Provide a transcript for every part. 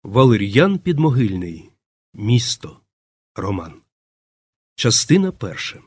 Валер'ян Підмогильний. Місто. Роман. Частина перша.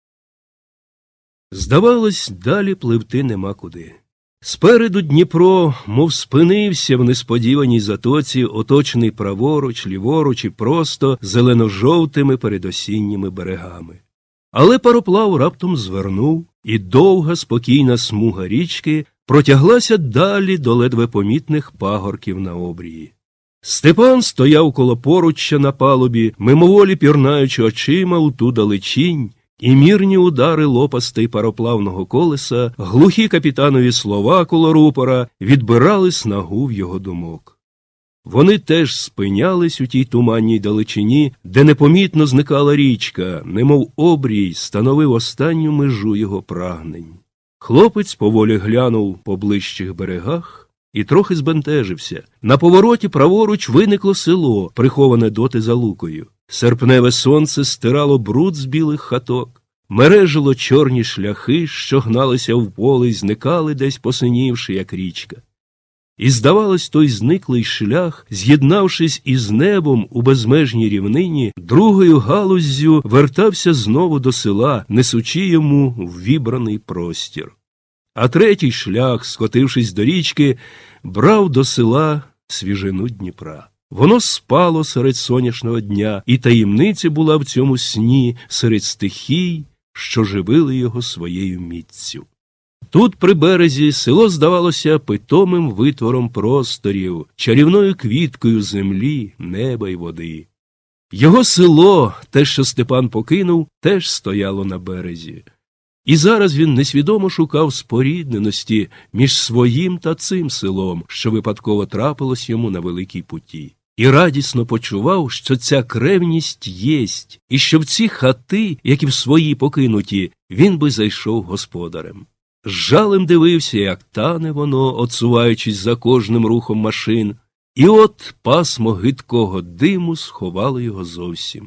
Здавалось, далі пливти нема куди. Спереду Дніпро, мов спинився в несподіваній затоці, оточений праворуч, ліворуч і просто зелено-жовтими передосінніми берегами. Але пароплав раптом звернув, і довга спокійна смуга річки протяглася далі до ледве помітних пагорків на обрії. Степан стояв коло поруччя на палубі, мимоволі пірнаючи очима у ту далечінь, і мірні удари лопастей пароплавного колеса, глухі капітанові слова коло рупора відбирали снагу в його думок. Вони теж спинялись у тій туманній далечині, де непомітно зникала річка, немов обрій становив останню межу його прагнень. Хлопець поволі глянув по ближчих берегах і трохи збентежився. На повороті праворуч виникло село, приховане доти за лукою. Серпневе сонце стирало бруд з білих хаток, мережило чорні шляхи, що гналися в поле й зникали десь посинівши, як річка. І, здавалось, той зниклий шлях, з'єднавшись із небом у безмежній рівнині, другою галуззю вертався знову до села, несучи йому ввібраний простір. А третій шлях, скотившись до річки, брав до села свіжину Дніпра. Воно спало серед сонячного дня, і таємниця була в цьому сні серед стихій, що живили його своєю міццю. Тут, при березі, село здавалося питомим витвором просторів, чарівною квіткою землі, неба й води. Його село, те, що Степан покинув, теж стояло на березі. І зараз він несвідомо шукав спорідненості між своїм та цим селом, що випадково трапилось йому на великій путі. І радісно почував, що ця кревність єсть, і що в ці хати, як і в свої покинуті, він би зайшов господарем. З жалем дивився, як тане воно, отсуваючись за кожним рухом машин, і от пасмо гидкого диму сховало його зовсім.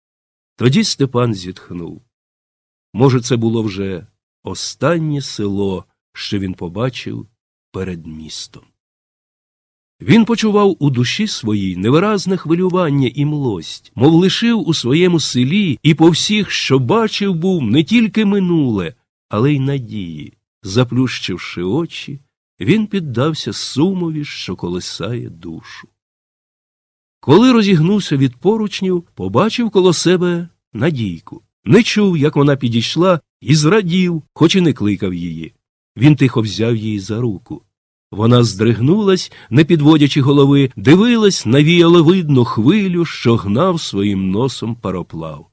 Тоді Степан зітхнув. Може, це було вже останнє село, що він побачив перед містом. Він почував у душі своїй невиразне хвилювання і млость, мов лишив у своєму селі і по всіх, що бачив, був не тільки минуле, але й надії. Заплющивши очі, він піддався сумові, що колисає душу. Коли розігнувся від поручнів, побачив коло себе Надійку. Не чув, як вона підійшла, і зрадів, хоч і не кликав її. Він тихо взяв її за руку. Вона здригнулась, не підводячи голови, дивилась на віяловидну хвилю, що гнав своїм носом пароплав.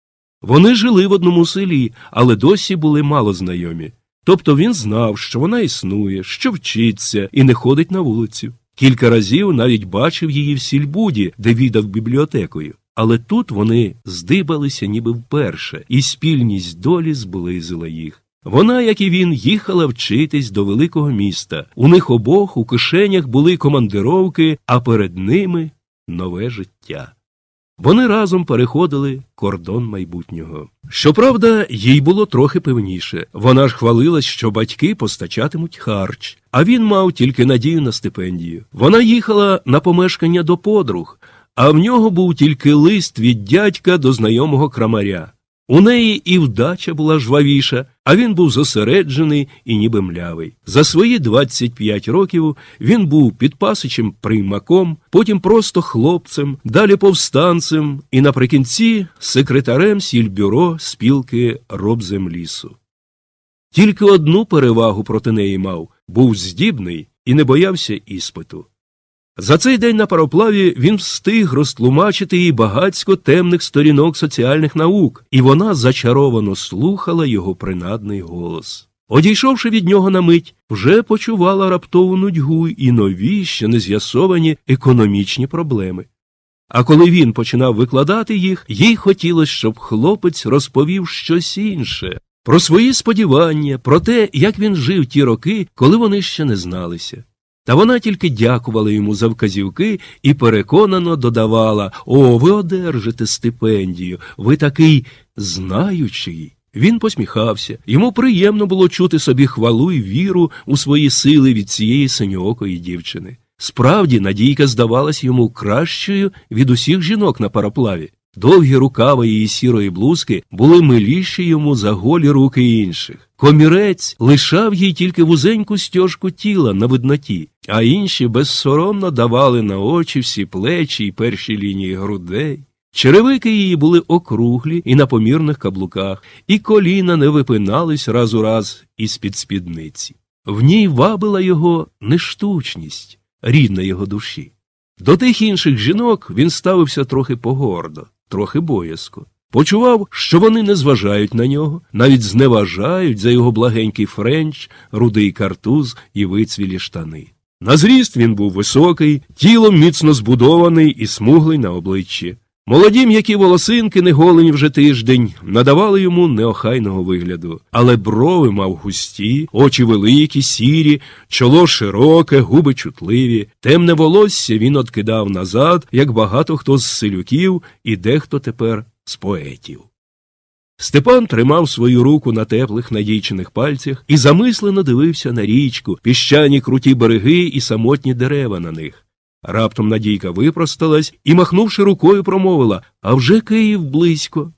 Вони жили в одному селі, але досі були мало знайомі. Тобто він знав, що вона існує, що вчиться і не ходить на вулицю. Кілька разів навіть бачив її в сільбуді, де відав бібліотекою. Але тут вони здибалися ніби вперше, і спільність долі зблизила їх. Вона, як і він, їхала вчитись до великого міста. У них обох у кишенях були командировки, а перед ними нове життя. Вони разом переходили кордон майбутнього. Щоправда, їй було трохи певніше. Вона ж хвалилась, що батьки постачатимуть харч, а він мав тільки надію на стипендію. Вона їхала на помешкання до подруг, а в нього був тільки лист від дядька до знайомого крамаря. У неї і вдача була жвавіша, а він був зосереджений і ніби млявий. За свої 25 років він був підпасичем-приймаком, потім просто хлопцем, далі повстанцем і наприкінці секретарем сільбюро спілки робземлісу. Тільки одну перевагу проти неї мав – був здібний і не боявся іспиту. За цей день на пароплаві він встиг розтлумачити їй багацько темних сторінок соціальних наук, і вона зачаровано слухала його принадний голос. Одійшовши від нього на мить, вже почувала раптову нудьгу і нові, ще не з'ясовані економічні проблеми. А коли він починав викладати їх, їй хотілося, щоб хлопець розповів щось інше, про свої сподівання, про те, як він жив ті роки, коли вони ще не зналися. Та вона тільки дякувала йому за вказівки і переконано додавала: «О, ви одержите стипендію, ви такий знаючий». Він посміхався. Йому приємно було чути собі хвалу і віру у свої сили від цієї синьоокої дівчини. Справді, Надійка здавалась йому кращою від усіх жінок на пароплаві. Довгі рукави її сірої блузки були миліші йому за голі руки інших. Комірець лишав їй тільки вузеньку стяжку тіла на видноті, а інші безсоромно давали на очі всі плечі й перші лінії грудей. Черевики її були округлі і на помірних каблуках, і коліна не випинались раз у раз із-під спідниці. В ній вабила його нештучність, рідна його душі. До тих інших жінок він ставився трохи погордо, трохи боязко. Почував, що вони не зважають на нього, навіть зневажають за його благенький френч, рудий картуз і вицвілі штани. На зріст він був високий, тілом міцно збудований і смуглий на обличчі. Молоді м'які волосинки, не голені вже тиждень, надавали йому неохайного вигляду. Але брови мав густі, очі великі, сірі, чоло широке, губи чутливі. Темне волосся він откидав назад, як багато хто з селюків і дехто тепер з поетів. Степан тримав свою руку на теплих надійчених пальцях і замислено дивився на річку, піщані круті береги і самотні дерева на них. Раптом Надійка випросталась і, махнувши рукою, промовила: «А вже Київ близько».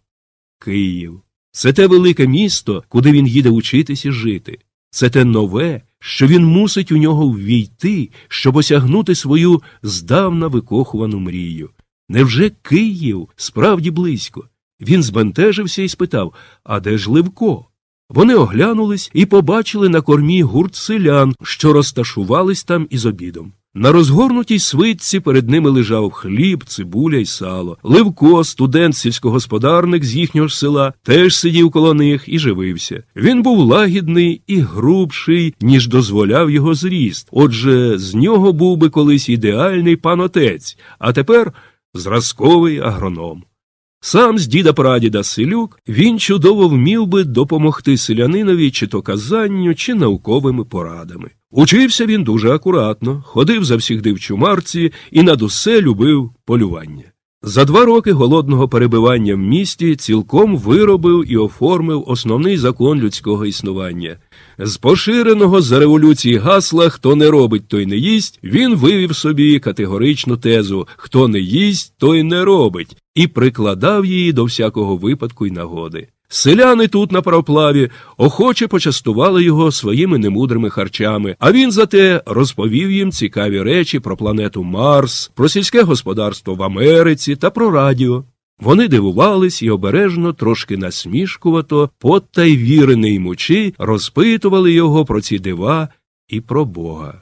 Київ – це те велике місто, куди він їде учитись і жити. Це те нове, що він мусить у нього ввійти, щоб осягнути свою здавна викохувану мрію. Невже Київ справді близько? Він збентежився і спитав: «А де ж Левко?» Вони оглянулись і побачили на кормі гурт селян, що розташувались там із обідом. На розгорнутій свитці перед ними лежав хліб, цибуля й сало. Левко, студент-сільськогосподарник з їхнього ж села, теж сидів коло них і живився. Він був лагідний і грубший, ніж дозволяв його зріст. Отже, з нього був би колись ідеальний пан-отець, а тепер зразковий агроном. Сам з діда-прадіда селюк, він чудово вмів би допомогти селянинові чи то казанню, чи науковими порадами. Учився він дуже акуратно, ходив завсігди в чумарці і над усе любив полювання. За 2 роки голодного перебивання в місті цілком виробив і оформив основний закон людського існування. З поширеного за революції гасла «хто не робить, той не їсть» він вивів собі категоричну тезу «хто не їсть, той не робить» і прикладав її до всякого випадку й нагоди. Селяни тут на пароплаві охоче почастували його своїми немудрими харчами, а він зате розповів їм цікаві речі про планету Марс, про сільське господарство в Америці та про радіо. Вони дивувались і обережно, трошки насмішкувато, подтай віри не ймучи, розпитували його про ці дива і про Бога.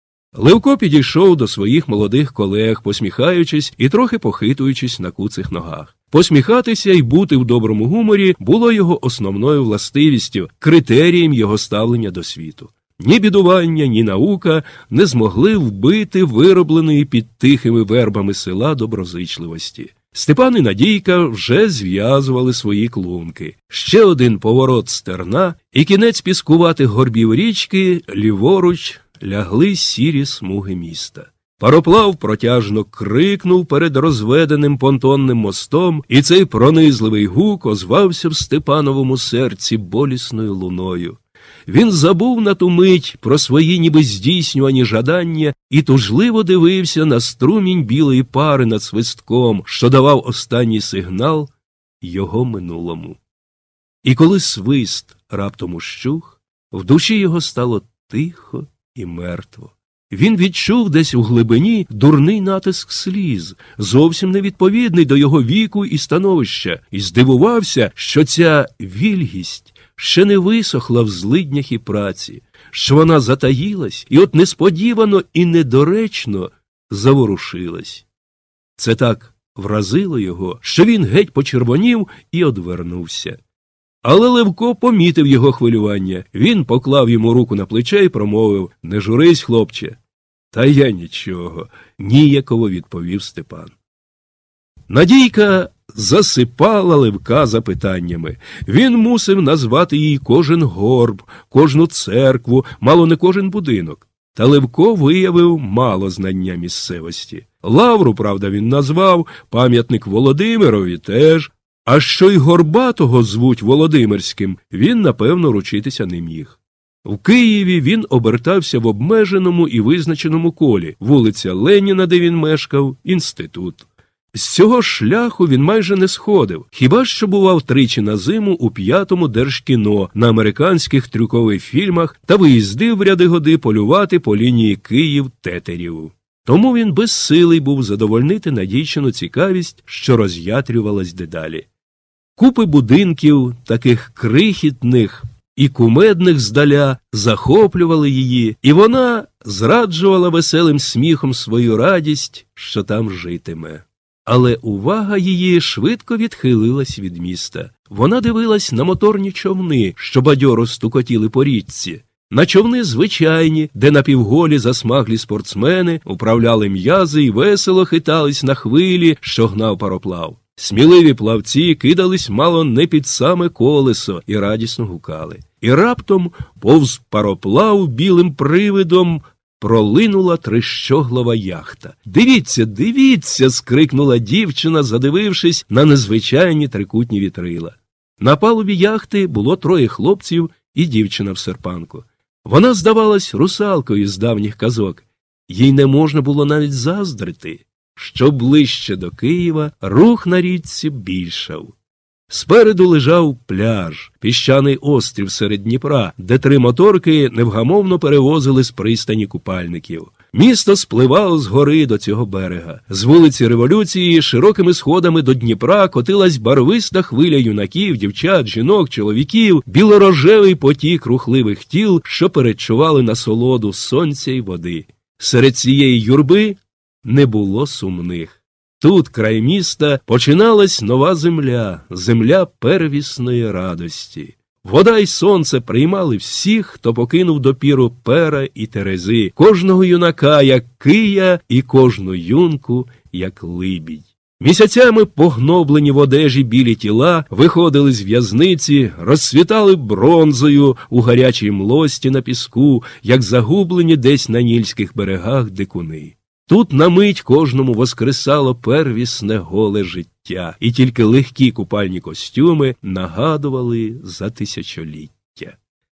Левко підійшов до своїх молодих колег, посміхаючись і трохи похитуючись на куцих ногах. Посміхатися і бути в доброму гуморі було його основною властивістю, критерієм його ставлення до світу. Ні бідування, ні наука не змогли вбити виробленої під тихими вербами села доброзичливості. Степан і Надійка вже зв'язували свої клунки. Ще один поворот стерна, і кінець піскуватих горбів річки ліворуч лягли сірі смуги міста. Пароплав протяжно крикнув перед розведеним понтонним мостом, і цей пронизливий гук озвався в Степановому серці болісною луною. Він забув на ту мить про свої ніби здійснювані жадання і тужливо дивився на струмінь білої пари над свистком, що давав останній сигнал його минулому. І коли свист раптом ущух, в душі його стало тихо і мертво. Він відчув десь у глибині дурний натиск сліз, зовсім невідповідний до його віку і становища, і здивувався, що ця вільгість ще не висохла в злиднях і праці, що вона затаїлась і от несподівано і недоречно заворушилась. Це так вразило його, що він геть почервонів і одвернувся. Але Левко помітив його хвилювання. Він поклав йому руку на плече і промовив: «Не журись, хлопче». «Та я нічого», – ніяково відповів Степан. Надійка засипала Левка запитаннями. Він мусив назвати їй кожен горб, кожну церкву, мало не кожен будинок. Та Левко виявив мало знання місцевості. Лавру, правда, він назвав, пам'ятник Володимирові теж. А що й Горбатого звуть Володимирським, він, напевно, ручитися не міг. В Києві він обертався в обмеженому і визначеному колі: вулиця Леніна, де він мешкав, інститут. З цього шляху він майже не сходив, хіба що бував тричі на зиму у 5-му Держкіно на американських трюкових фільмах та виїздив в ряди-годи полювати по лінії Київ-Тетерів. Тому він безсилий був задовольнити надійчину цікавість, що роз'ятрювалась дедалі. Купи будинків, таких крихітних і кумедних здаля, захоплювали її, і вона зраджувала веселим сміхом свою радість, що там житиме. Але увага її швидко відхилилась від міста. Вона дивилась на моторні човни, що бадьоро стукотіли по річці, на човни звичайні, де напівголі засмаглі спортсмени управляли м'язи і весело хитались на хвилі, що гнав пароплав. Сміливі плавці кидались мало не під саме колесо і радісно гукали. І раптом повз пароплав білим привидом пролинула трищоглава яхта. «Дивіться, дивіться!» – скрикнула дівчина, задивившись на незвичайні трикутні вітрила. На палубі яхти було 3 хлопців і дівчина в серпанку. Вона здавалась русалкою з давніх казок. Їй не можна було навіть заздрити. Що ближче до Києва, рух на річці більшав. Спереду лежав пляж, піщаний острів серед Дніпра, де 3 моторки невгамовно перевозили з пристані купальників. Місто спливало з гори до цього берега. З вулиці Революції широкими сходами до Дніпра котилась барвиста хвиля юнаків, дівчат, жінок, чоловіків, білорожевий потік рухливих тіл, що передчували насолоду сонця й води. Серед цієї юрби не було сумних. Тут, край міста, починалась нова земля, земля первісної радості. Вода й сонце приймали всіх, хто покинув допіру Пера і Терези, кожного юнака, як кия, і кожну юнку, як либідь. Місяцями погноблені в одежі білі тіла виходили з в'язниці, розцвітали бронзою у гарячій млості на піску, як загублені десь на нільських берегах дикуни. Тут на мить кожному воскресало первісне голе життя, і тільки легкі купальні костюми нагадували за тисячоліття.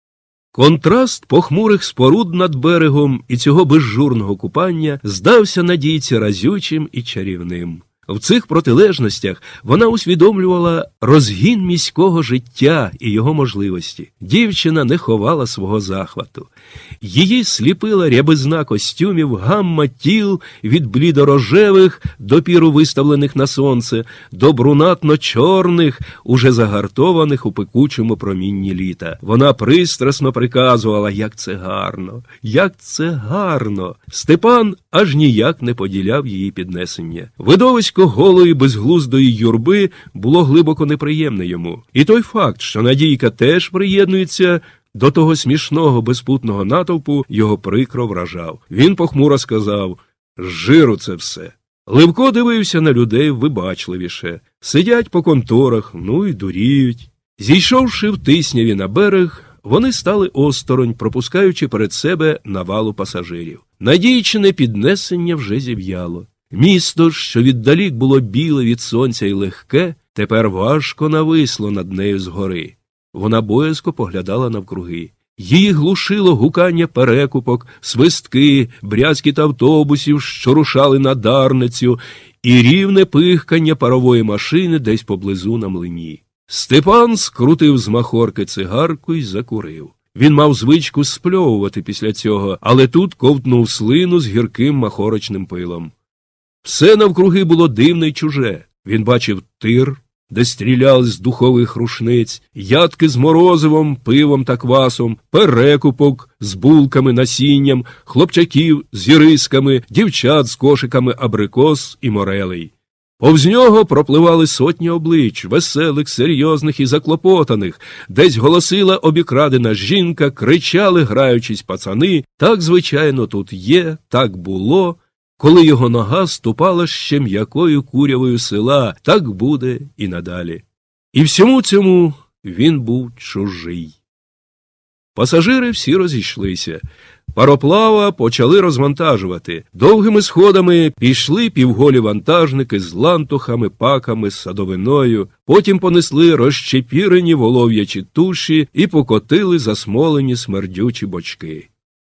Контраст похмурих споруд над берегом і цього безжурного купання здався Надійці разючим і чарівним. В цих протилежностях вона усвідомлювала розгін міського життя і його можливості. Дівчина не ховала свого захвату. Її сліпила рябизна костюмів, гамма тіл від блідорожевих, допіру виставлених на сонце, до брунатно-чорних, уже загартованих у пекучому промінні літа. Вона пристрасно приказувала: «Як це гарно! Як це гарно!» Степан аж ніяк не поділяв її піднесення. Видовисько голої безглуздої юрби було глибоко неприємне йому. І той факт, що Надійка теж приєднується до того смішного безпутного натовпу, його прикро вражав. Він похмуро сказав: «З жиру це все». Левко дивився на людей вибачливіше. Сидять по конторах, ну й дуріють. Зійшовши в Тисняві на берег, вони стали осторонь, пропускаючи перед себе навалу пасажирів. Надійчине піднесення вже зів'яло. Місто, що віддалік було біле від сонця й легке, тепер важко нависло над нею згори. Вона боязко поглядала навкруги. Її глушило гукання перекупок, свистки, брязкіт автобусів, що рушали на Дарницю, і рівне пихкання парової машини десь поблизу на млині. Степан скрутив з махорки цигарку й закурив. Він мав звичку спльовувати після цього, але тут ковтнув слину з гірким махорочним пилом. Все навкруги було дивне й чуже. Він бачив тир, де стріляли з духових рушниць, ядки з морозивом, пивом та квасом, перекупок з булками, насінням, хлопчаків з ірисками, дівчат з кошиками абрикос і морелей. Повз нього пропливали сотні облич, веселих, серйозних і заклопотаних. Десь голосила обікрадена жінка, кричали, граючись пацани: «Так, звичайно, тут є, так було». Коли його нога ступала ще м'якою курявою села, так буде і надалі. І всьому цьому він був чужий. Пасажири всі розійшлися. Пароплава почали розвантажувати. Довгими сходами пішли півголі вантажники з лантухами, паками, садовиною, потім понесли розчепірені волов'ячі туші і покотили засмолені смердючі бочки.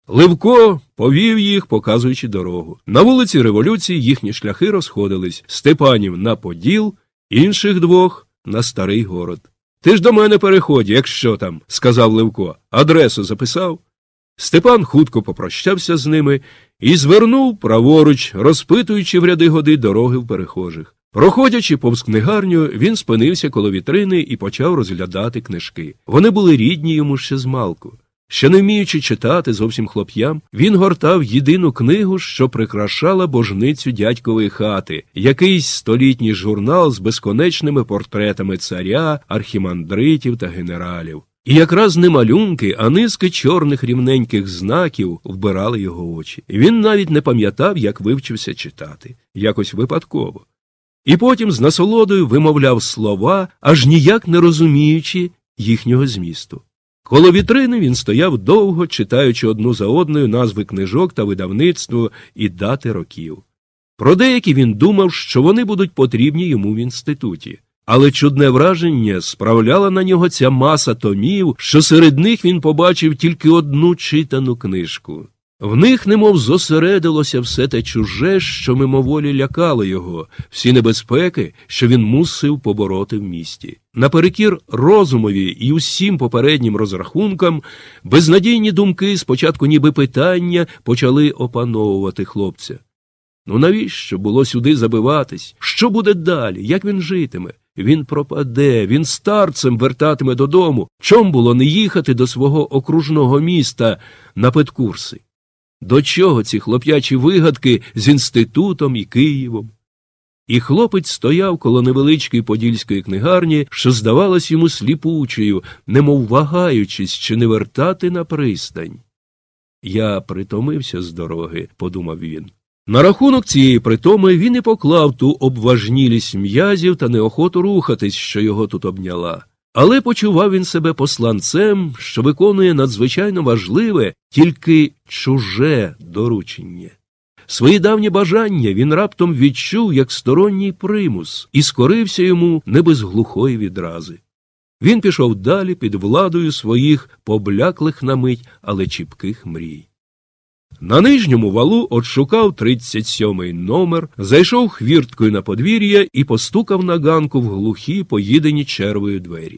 Левко повів їх, показуючи дорогу. На вулиці Революції їхні шляхи розходились. Степанів на Поділ, інших двох – на Старий Город. «Ти ж до мене переходь, якщо там», – сказав Левко. «Адресу записав?» Степан хутко попрощався з ними і звернув праворуч, розпитуючи в ряди годи дороги в перехожих. Проходячи повз книгарню, він спинився коло вітрини і почав розглядати книжки. Вони були рідні йому ще змалку. Ще не вміючи читати зовсім хлоп'ям, він гортав єдину книгу, що прикрашала божницю дядькової хати, якийсь столітній журнал з безконечними портретами царя, архімандритів та генералів. І якраз не малюнки, а низки чорних рівненьких знаків вбирали його очі. Він навіть не пам'ятав, як вивчився читати. Якось випадково. І потім з насолодою вимовляв слова, аж ніяк не розуміючи їхнього змісту. Коло вітрини він стояв довго, читаючи одну за одною назви книжок та видавництво і дати років. Про деякі він думав, що вони будуть потрібні йому в інституті. Але чудне враження справляла на нього ця маса томів, що серед них він побачив тільки одну читану книжку. В них немов зосередилося все те чуже, що мимоволі лякало його, всі небезпеки, що він мусив побороти в місті. Наперекір розумові і усім попереднім розрахункам, безнадійні думки, спочатку ніби питання, почали опановувати хлопця. Ну навіщо було сюди забиватись? Що буде далі? Як він житиме? Він пропаде, він старцем вертатиме додому. Чом було не їхати до свого окружного міста на педкурси? До чого ці хлоп'ячі вигадки з інститутом і Києвом? І хлопець стояв коло невеличкої подільської книгарні, що здавалась йому сліпучою, немов вагаючись, чи не вертати на пристань. «Я притомився з дороги», – подумав він. На рахунок цієї притоми він і поклав ту обважнілість м'язів та неохоту рухатись, що його тут обняла. Але почував він себе посланцем, що виконує надзвичайно важливе, тільки чуже доручення. Свої давні бажання він раптом відчув як сторонній примус і скорився йому не без глухої відрази. Він пішов далі під владою своїх побляклих на мить, але чіпких мрій. На нижньому валу отшукав 37-й номер, зайшов хвірткою на подвір'я і постукав на ганку в глухі, поїдені червою двері.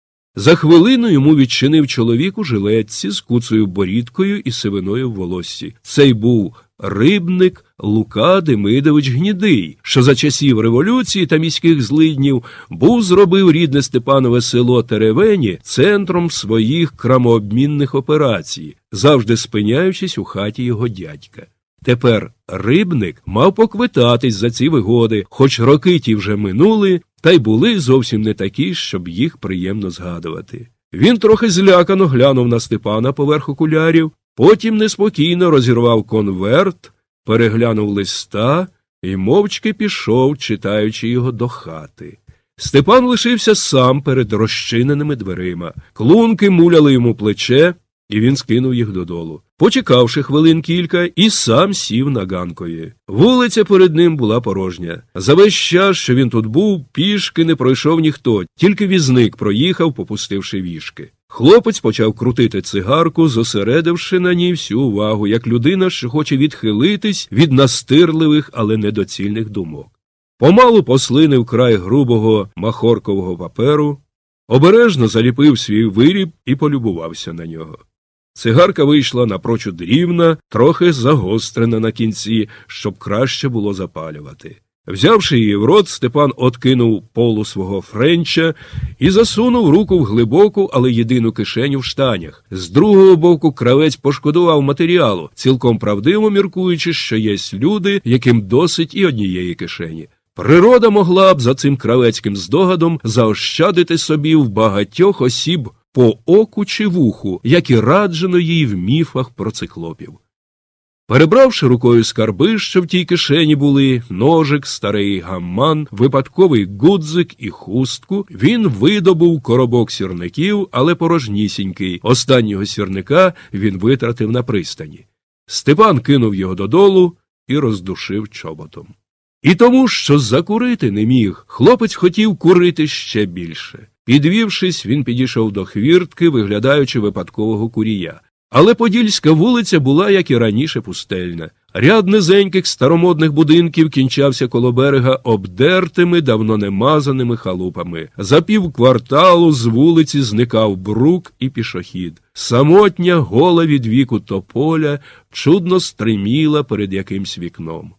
За хвилину йому відчинив чоловік у жилетці з куцею борідкою і сивиною в волоссі. Цей був Рибник Лука Демидович Гнідий, що за часів революції та міських злиднів зробив рідне Степанове село Теревені центром своїх крамообмінних операцій, завжди спиняючись у хаті його дядька. Тепер Рибник мав поквитатись за ці вигоди, хоч роки ті вже минули, та й були зовсім не такі, щоб їх приємно згадувати. Він трохи злякано глянув на Степана поверх окулярів, потім неспокійно розірвав конверт, переглянув листа і мовчки пішов, читаючи його до хати. Степан лишився сам перед розчиненими дверима. Клунки муляли йому плече, і він скинув їх додолу. Почекавши хвилин кілька, і сам сів на ганкові. Вулиця перед ним була порожня. За весь час, що він тут був, пішки не пройшов ніхто, тільки візник проїхав, попустивши вішки. Хлопець почав крутити цигарку, зосередивши на ній всю увагу, як людина, що хоче відхилитись від настирливих, але недоцільних думок. Помалу послинив край грубого махоркового паперу, обережно заліпив свій виріб і полюбувався на нього. Цигарка вийшла напрочуд рівна, трохи загострена на кінці, щоб краще було запалювати. Взявши її в рот, Степан откинув полу свого френча і засунув руку в глибоку, але єдину кишеню в штанях. З другого боку кравець пошкодував матеріалу, цілком правдиво міркуючи, що є люди, яким досить і однієї кишені. Природа могла б за цим кравецьким здогадом заощадити собі в багатьох осіб по оку чи вуху, як і раджено їй в міфах про циклопів. Перебравши рукою скарби, що в тій кишені були, ножик, старий гамман, випадковий гудзик і хустку, він видобув коробок сірників, але порожнісінький. Останнього сірника він витратив на пристані. Степан кинув його додолу і роздушив чоботом. І тому, що закурити не міг, хлопець хотів курити ще більше. Підвівшись, він підійшов до хвіртки, виглядаючи випадкового курія. Але Подільська вулиця була, як і раніше, пустельна. Ряд низеньких старомодних будинків кінчався коло берега обдертими, давно не мазаними халупами. За півкварталу з вулиці зникав брук і пішохід. Самотня, гола від віку тополя чудно стриміла перед якимсь вікном.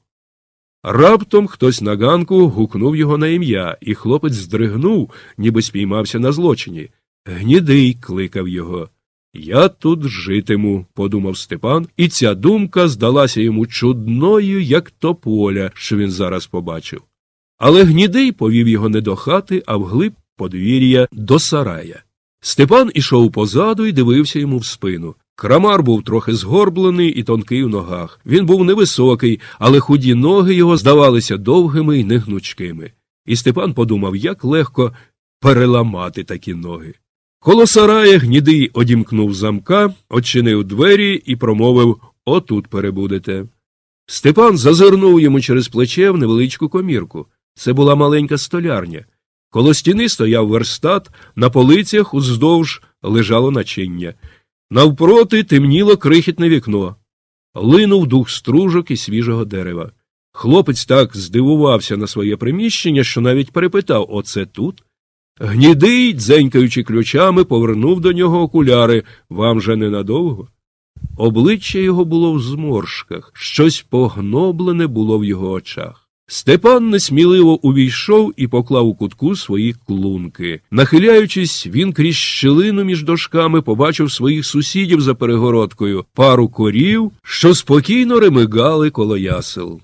Раптом хтось на ганку гукнув його на ім'я, і хлопець здригнув, ніби спіймався на злочині. Гнідий кликав його. «Я тут житиму», – подумав Степан, і ця думка здалася йому чудною, як тополя, що він зараз побачив. Але Гнідий повів його не до хати, а вглиб подвір'я до сарая. Степан ішов позаду і дивився йому в спину. Крамар був трохи згорблений і тонкий у ногах. Він був невисокий, але худі ноги його здавалися довгими й негнучкими. І Степан подумав, як легко переламати такі ноги. Коло сарая Гнідий одімкнув замка, очинив двері і промовив «Отут перебудете». Степан зазирнув йому через плече в невеличку комірку. Це була маленька столярня. Коло стіни стояв верстат, на полицях уздовж лежало начиння. Навпроти темніло крихітне вікно. Линув дух стружок і свіжого дерева. Хлопець так здивувався на своє приміщення, що навіть перепитав «Оце тут?». Гнідий, дзенькаючи ключами, повернув до нього окуляри. «Вам же ненадовго?» Обличчя його було в зморшках, щось погноблене було в його очах. Степан несміливо увійшов і поклав у кутку свої клунки. Нахиляючись, він крізь щілину між дошками побачив своїх сусідів за перегородкою, пару корів, що спокійно ремигали коло ясел.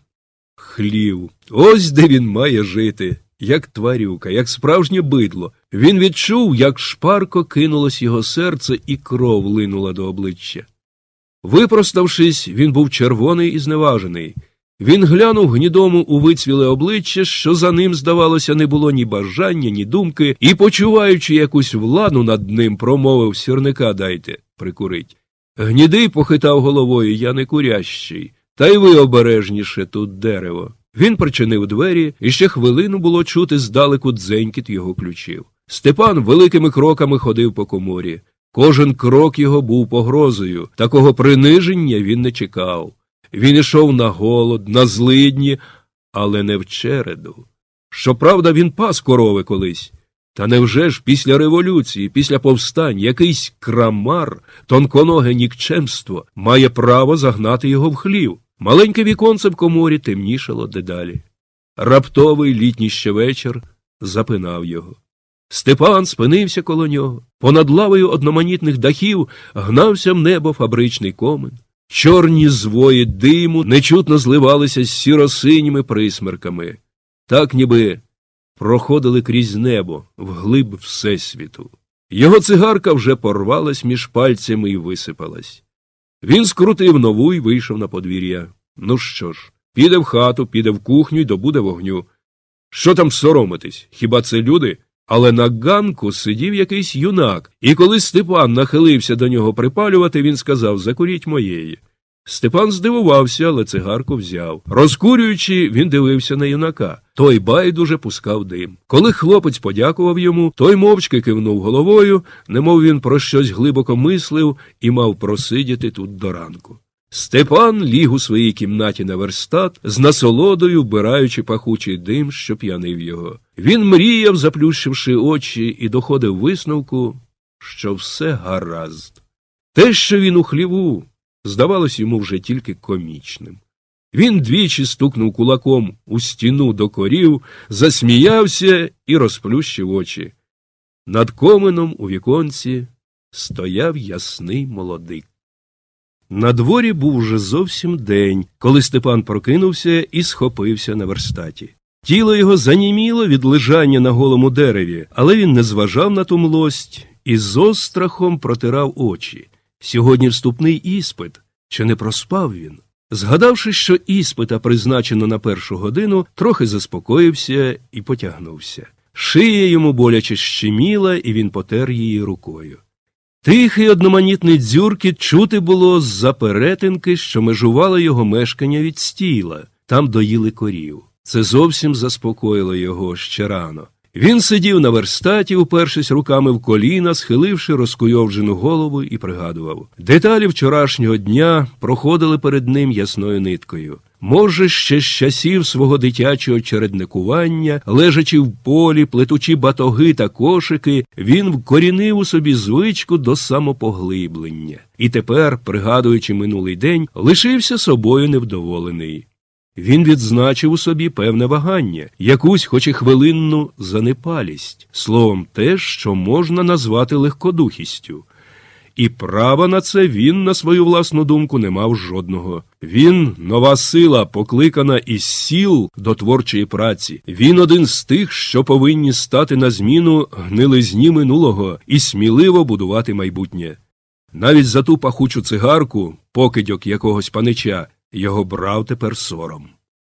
Хлів. Ось де він має жити. Як тварюка, як справжнє бидло. Він відчув, як шпарко кинулось його серце і кров линула до обличчя. Випроставшись, він був червоний і зневажений. Він глянув Гнідому у вицвіле обличчя, що за ним, здавалося, не було ні бажання, ні думки, і, почуваючи якусь владу над ним, промовив «Сірника дайте, прикурить». Гнідий похитав головою «Я не курящий, та й ви обережніше, тут дерево». Він причинив двері, і ще хвилину було чути здалеку дзенькіт його ключів. Степан великими кроками ходив по коморі. Кожен крок його був погрозою. Такого приниження він не чекав. Він ішов на голод, на злидні, але не в череду. Щоправда, він пас корови колись. Та невже ж після революції, після повстань, якийсь крамар, тонконоге нікчемство, має право загнати його в хлів? Маленьке віконце в коморі темнішало дедалі. Раптовий літній ще вечір запинав його. Степан спинився коло нього. Понад лавою одноманітних дахів гнався в небо фабричний комен. Чорні звої диму нечутно зливалися з сіро-синіми присмерками. Так ніби проходили крізь небо, вглиб всесвіту. Його цигарка вже порвалась між пальцями і висипалась. Він скрутив нову і вийшов на подвір'я. Ну що ж, піде в хату, піде в кухню й добуде вогню. Що там соромитись? Хіба це люди? Але на ганку сидів якийсь юнак, і коли Степан нахилився до нього припалювати, він сказав «Закуріть моєї». Степан здивувався, але цигарку взяв. Розкурюючи, він дивився на юнака. Той байдуже пускав дим. Коли хлопець подякував йому, той мовчки кивнув головою, немов він про щось глибоко мислив і мав просидіти тут до ранку. Степан ліг у своїй кімнаті на верстат, з насолодою вбираючи пахучий дим, що п'янив його. Він мріяв, заплющивши очі, і доходив висновку, що все гаразд. Те, що він у хліву, здавалось йому вже тільки комічним. Він двічі стукнув кулаком у стіну до корів, засміявся і розплющив очі. Над коменом у віконці стояв ясний молодик. На дворі був уже зовсім день, коли Степан прокинувся і схопився на верстаті. Тіло його заніміло від лежання на голому дереві, але він не зважав на ту млость і з острахом протирав очі. Сьогодні вступний іспит. Чи не проспав він? Згадавши, що іспита призначено на 1 годину, трохи заспокоївся і потягнувся. Шия йому боляче щеміла, і він потер її рукою. Тихий одноманітний дзюркіт чути було з-за перетинки, що межувала його мешкання від стійла. Там доїли корів. Це зовсім заспокоїло його ще рано. Він сидів на верстаті, упершись руками в коліна, схиливши розкуйовджену голову, і пригадував. Деталі вчорашнього дня проходили перед ним ясною ниткою. Може, ще з часів свого дитячого чередникування, лежачи в полі, плетучи батоги та кошики, він вкорінив у собі звичку до самопоглиблення. І тепер, пригадуючи минулий день, лишився собою невдоволений. Він відзначив у собі певне вагання, якусь, хоч і хвилинну, занепалість, словом те, що можна назвати легкодухістю. І права на це він, на свою власну думку, не мав жодного. Він – нова сила, покликана із сіл до творчої праці. Він один з тих, що повинні стати на зміну гнилизні минулого і сміливо будувати майбутнє. Навіть за ту пахучу цигарку, покидьок якогось панича, його брав тепер сором.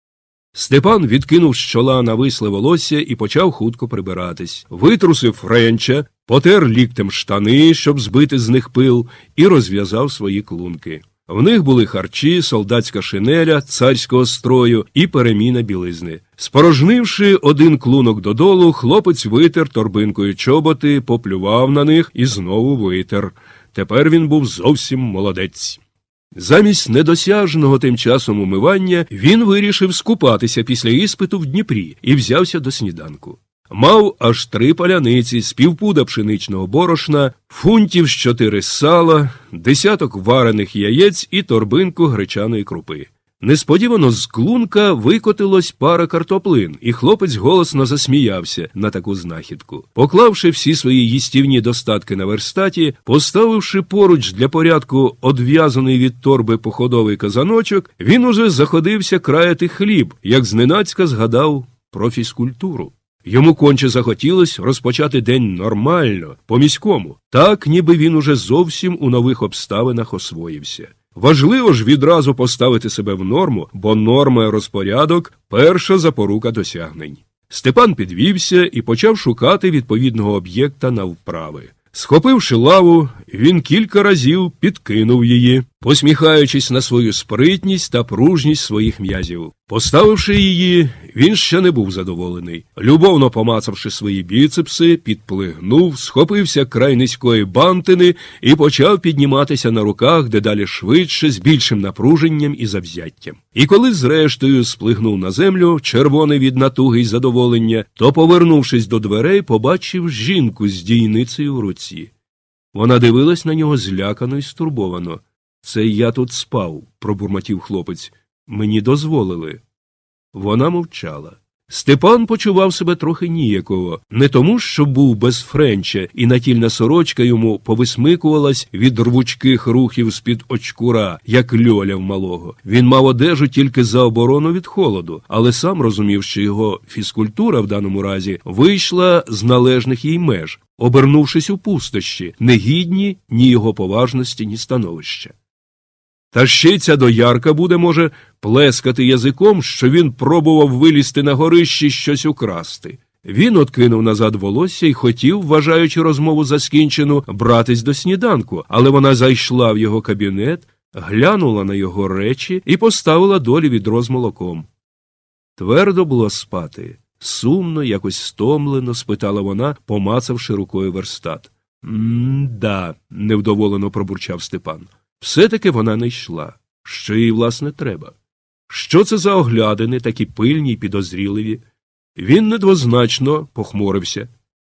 Степан відкинув з чола нависле волосся і почав хутко прибиратись. Витрусив френча, потер ліктем штани, щоб збити з них пил, і розв'язав свої клунки. В них були харчі, солдатська шинеля, царського строю і переміна білизни. Спорожнивши один клунок додолу, хлопець витер торбинкою чоботи, поплював на них і знову витер. Тепер він був зовсім молодець. Замість недосяжного тим часом умивання він вирішив скупатися після іспиту в Дніпрі і взявся до сніданку. Мав аж 3 паляниці з півпуда пшеничного борошна, фунтів з 4 сала, 10 варених яєць і торбинку гречаної крупи. Несподівано з клунка викотилось пара картоплин, і хлопець голосно засміявся на таку знахідку. Поклавши всі свої їстівні достатки на верстаті, поставивши поруч для порядку одв'язаний від торби походовий казаночок, він уже заходився краяти хліб, як зненацька згадав про фізкультуру. Йому конче захотілось розпочати день нормально, по-міському, так, ніби він уже зовсім у нових обставинах освоївся. Важливо ж відразу поставити себе в норму, бо норма і розпорядок – перша запорука досягнень. Степан підвівся і почав шукати відповідного об'єкта на вправи. Схопивши лаву, він кілька разів підкинув її, посміхаючись на свою спритність та пружність своїх м'язів. Поставивши її, він ще не був задоволений. Любовно помацавши свої біцепси, підплигнув, схопився край низької бантини і почав підніматися на руках дедалі швидше, з більшим напруженням і завзяттям. І коли зрештою сплигнув на землю, червоний від натуги й задоволення, то, повернувшись до дверей, побачив жінку з дійницею в руці. Вона дивилась на нього злякано й стурбовано. «Це я тут спав», – пробурмотів хлопець. «Мені дозволили». Вона мовчала. Степан почував себе трохи ніяково. Не тому, що був без френча, і натільна сорочка йому повисмикувалась від рвучких рухів з-під очкура, як льоля в малого. Він мав одежу тільки за оборону від холоду, але сам розумів, що його фізкультура в даному разі вийшла з належних їй меж, обернувшись у пустощі, не гідні ні його поважності, ні становища. Та ще й ця доярка буде, може, плескати язиком, що він пробував вилізти на горищі щось украсти. Він откинув назад волосся і хотів, вважаючи розмову за скінчену, братись до сніданку, але вона зайшла в його кабінет, глянула на його речі і поставила долі відро з молоком. Твердо було спати. Сумно, якось стомлено, спитала вона, помацавши рукою верстат. «М-да», – невдоволено пробурчав Степан. Все-таки вона не йшла. Що їй, власне, треба? Що це за оглядини, такі пильні й підозріливі? Він недвозначно похмурився.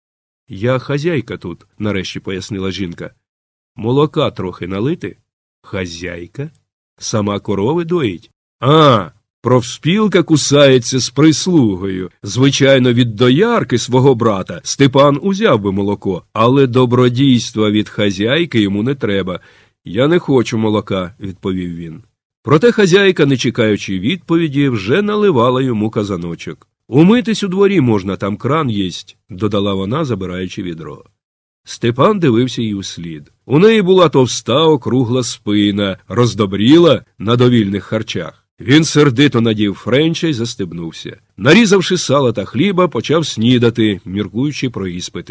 «Я хазяйка тут», – нарешті пояснила жінка. «Молока трохи налити?» «Хазяйка? Сама корови доїть?» «А, профспілка кусається з прислугою. Звичайно, від доярки свого брата Степан узяв би молоко, але добродійства від хазяйки йому не треба». «Я не хочу молока», – відповів він. Проте хазяйка, не чекаючи відповіді, вже наливала йому казаночок. «Умитись у дворі можна, там кран єсть», – додала вона, забираючи відро. Степан дивився їй услід. У неї була товста, округла спина, роздобріла на довільних харчах. Він сердито надів френча й застебнувся. Нарізавши сала та хліба, почав снідати, міркуючи про іспити.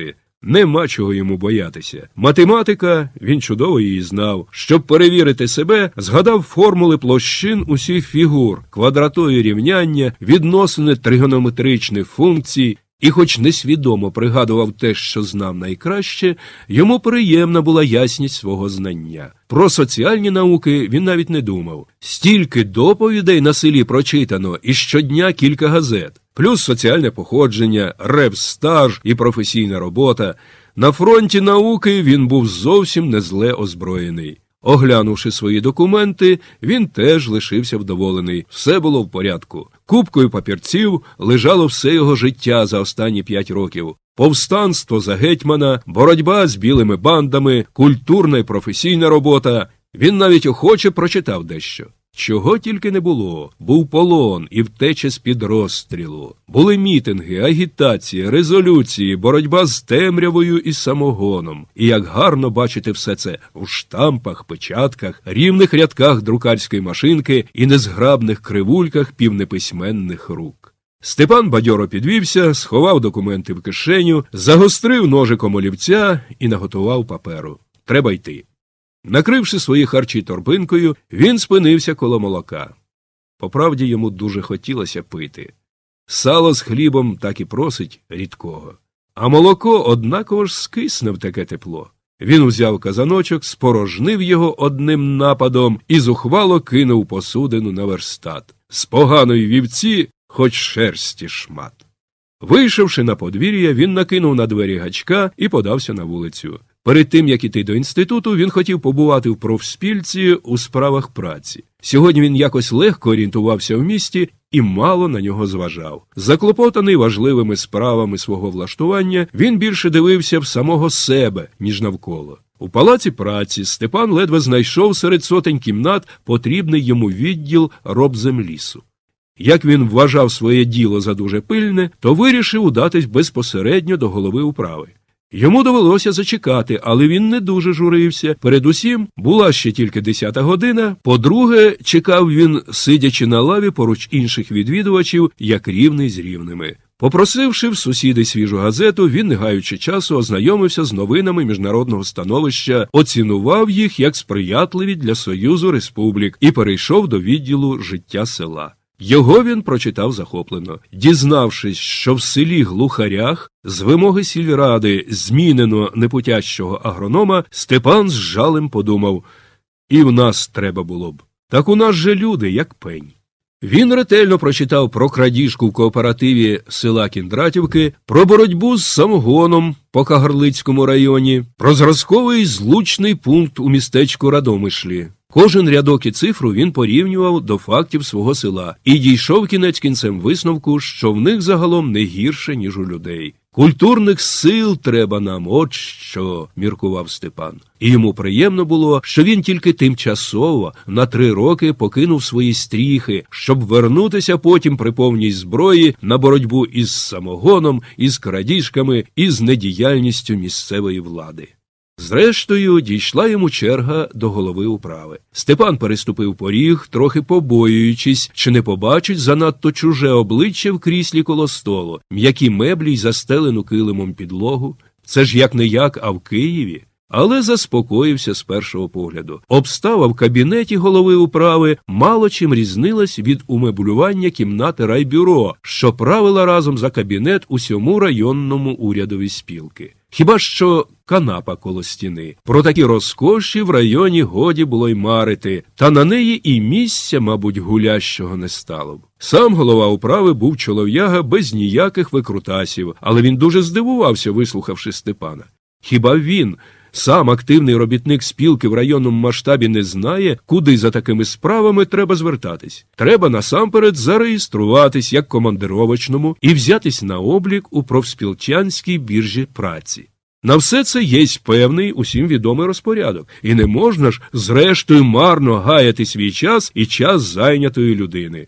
Нема чого йому боятися. Математика, він чудово її знав. Щоб перевірити себе, згадав формули площин усіх фігур, квадратові рівняння, відносини тригонометричних функцій, і хоч несвідомо пригадував те, що знав найкраще, йому приємна була ясність свого знання. Про соціальні науки він навіть не думав. Стільки доповідей на селі прочитано, і щодня кілька газет. Плюс соціальне походження, ревстаж і професійна робота. На фронті науки він був зовсім не зле озброєний. Оглянувши свої документи, він теж лишився вдоволений. Все було в порядку. Купкою папірців лежало все його життя за останні 5 років. Повстанство за гетьмана, боротьба з білими бандами, культурна і професійна робота. Він навіть охоче прочитав дещо. Чого тільки не було. Був полон і втеча з-під розстрілу. Були мітинги, агітації, резолюції, боротьба з темрявою і самогоном. І як гарно бачити все це у штампах, печатках, рівних рядках друкарської машинки і незграбних кривульках півнеписьменних рук. Степан бадьоро підвівся, сховав документи в кишеню, загострив ножиком олівця і наготував паперу. Треба йти. Накривши свої харчі торбинкою, він спинився коло молока. Поправді йому дуже хотілося пити. Сало з хлібом так і просить рідкого. А молоко однаково ж скисне в таке тепло. Він узяв казаночок, спорожнив його одним нападом і зухвало кинув посудину на верстат. З поганої вівці хоч шерсті шмат. Вийшовши на подвір'я, він накинув на двері гачка і подався на вулицю. Перед тим, як іти до інституту, він хотів побувати в профспілці у справах праці. Сьогодні він якось легко орієнтувався в місті і мало на нього зважав. Заклопотаний важливими справами свого влаштування, він більше дивився в самого себе, ніж навколо. У палаці праці Степан ледве знайшов серед сотень кімнат потрібний йому відділ робземлісу. Як він вважав своє діло за дуже пильне, то вирішив удатись безпосередньо до голови управи. Йому довелося зачекати, але він не дуже журився. Передусім, була ще тільки 10-та година. По-друге, чекав він, сидячи на лаві поруч інших відвідувачів, як рівний з рівними. Попросивши в сусіди свіжу газету, він, не гаючи часу, ознайомився з новинами міжнародного становища, оцінував їх як сприятливі для Союзу Республік і перейшов до відділу життя села. Його він прочитав захоплено. Дізнавшись, що в селі Глухарях з вимоги сільради змінено непутящого агронома, Степан з жалем подумав: і в нас треба було б. Так у нас же люди, як пень. Він ретельно прочитав про крадіжку в кооперативі села Кіндратівки, про боротьбу з самогоном по Кагарлицькому районі, про зразковий злучний пункт у містечку Радомишлі. Кожен рядок і цифру він порівнював до фактів свого села і дійшов кінець кінцем висновку, що в них загалом не гірше, ніж у людей. «Культурних сил треба нам, от що», – міркував Степан. І йому приємно було, що він тільки тимчасово на 3 роки покинув свої стріхи, щоб вернутися потім при повній зброї на боротьбу із самогоном, із крадіжками, із недіяльністю місцевої влади. Зрештою, дійшла йому черга до голови управи. Степан переступив поріг, трохи побоюючись, чи не побачить занадто чуже обличчя в кріслі коло столу, м'які меблі й застелену килимом підлогу. Це ж як-не-як, а в Києві. Але заспокоївся з першого погляду. Обстава в кабінеті голови управи мало чим різнилась від умеблювання кімнати райбюро, що правила разом за кабінет усьому районному урядові спілки. Хіба що канапа коло стіни. Про такі розкоші в районі годі було й марити, та на неї і місця, мабуть, гулящого не стало б. Сам голова управи був чолов'яга без ніяких викрутасів, але він дуже здивувався, вислухавши Степана. Хіба він, сам активний робітник спілки в районному масштабі, не знає, куди за такими справами треба звертатись? Треба насамперед зареєструватись як командировочному і взятись на облік у профспілчанській біржі праці. На все це єсть певний, усім відомий розпорядок, і не можна ж зрештою марно гаяти свій час і час зайнятої людини.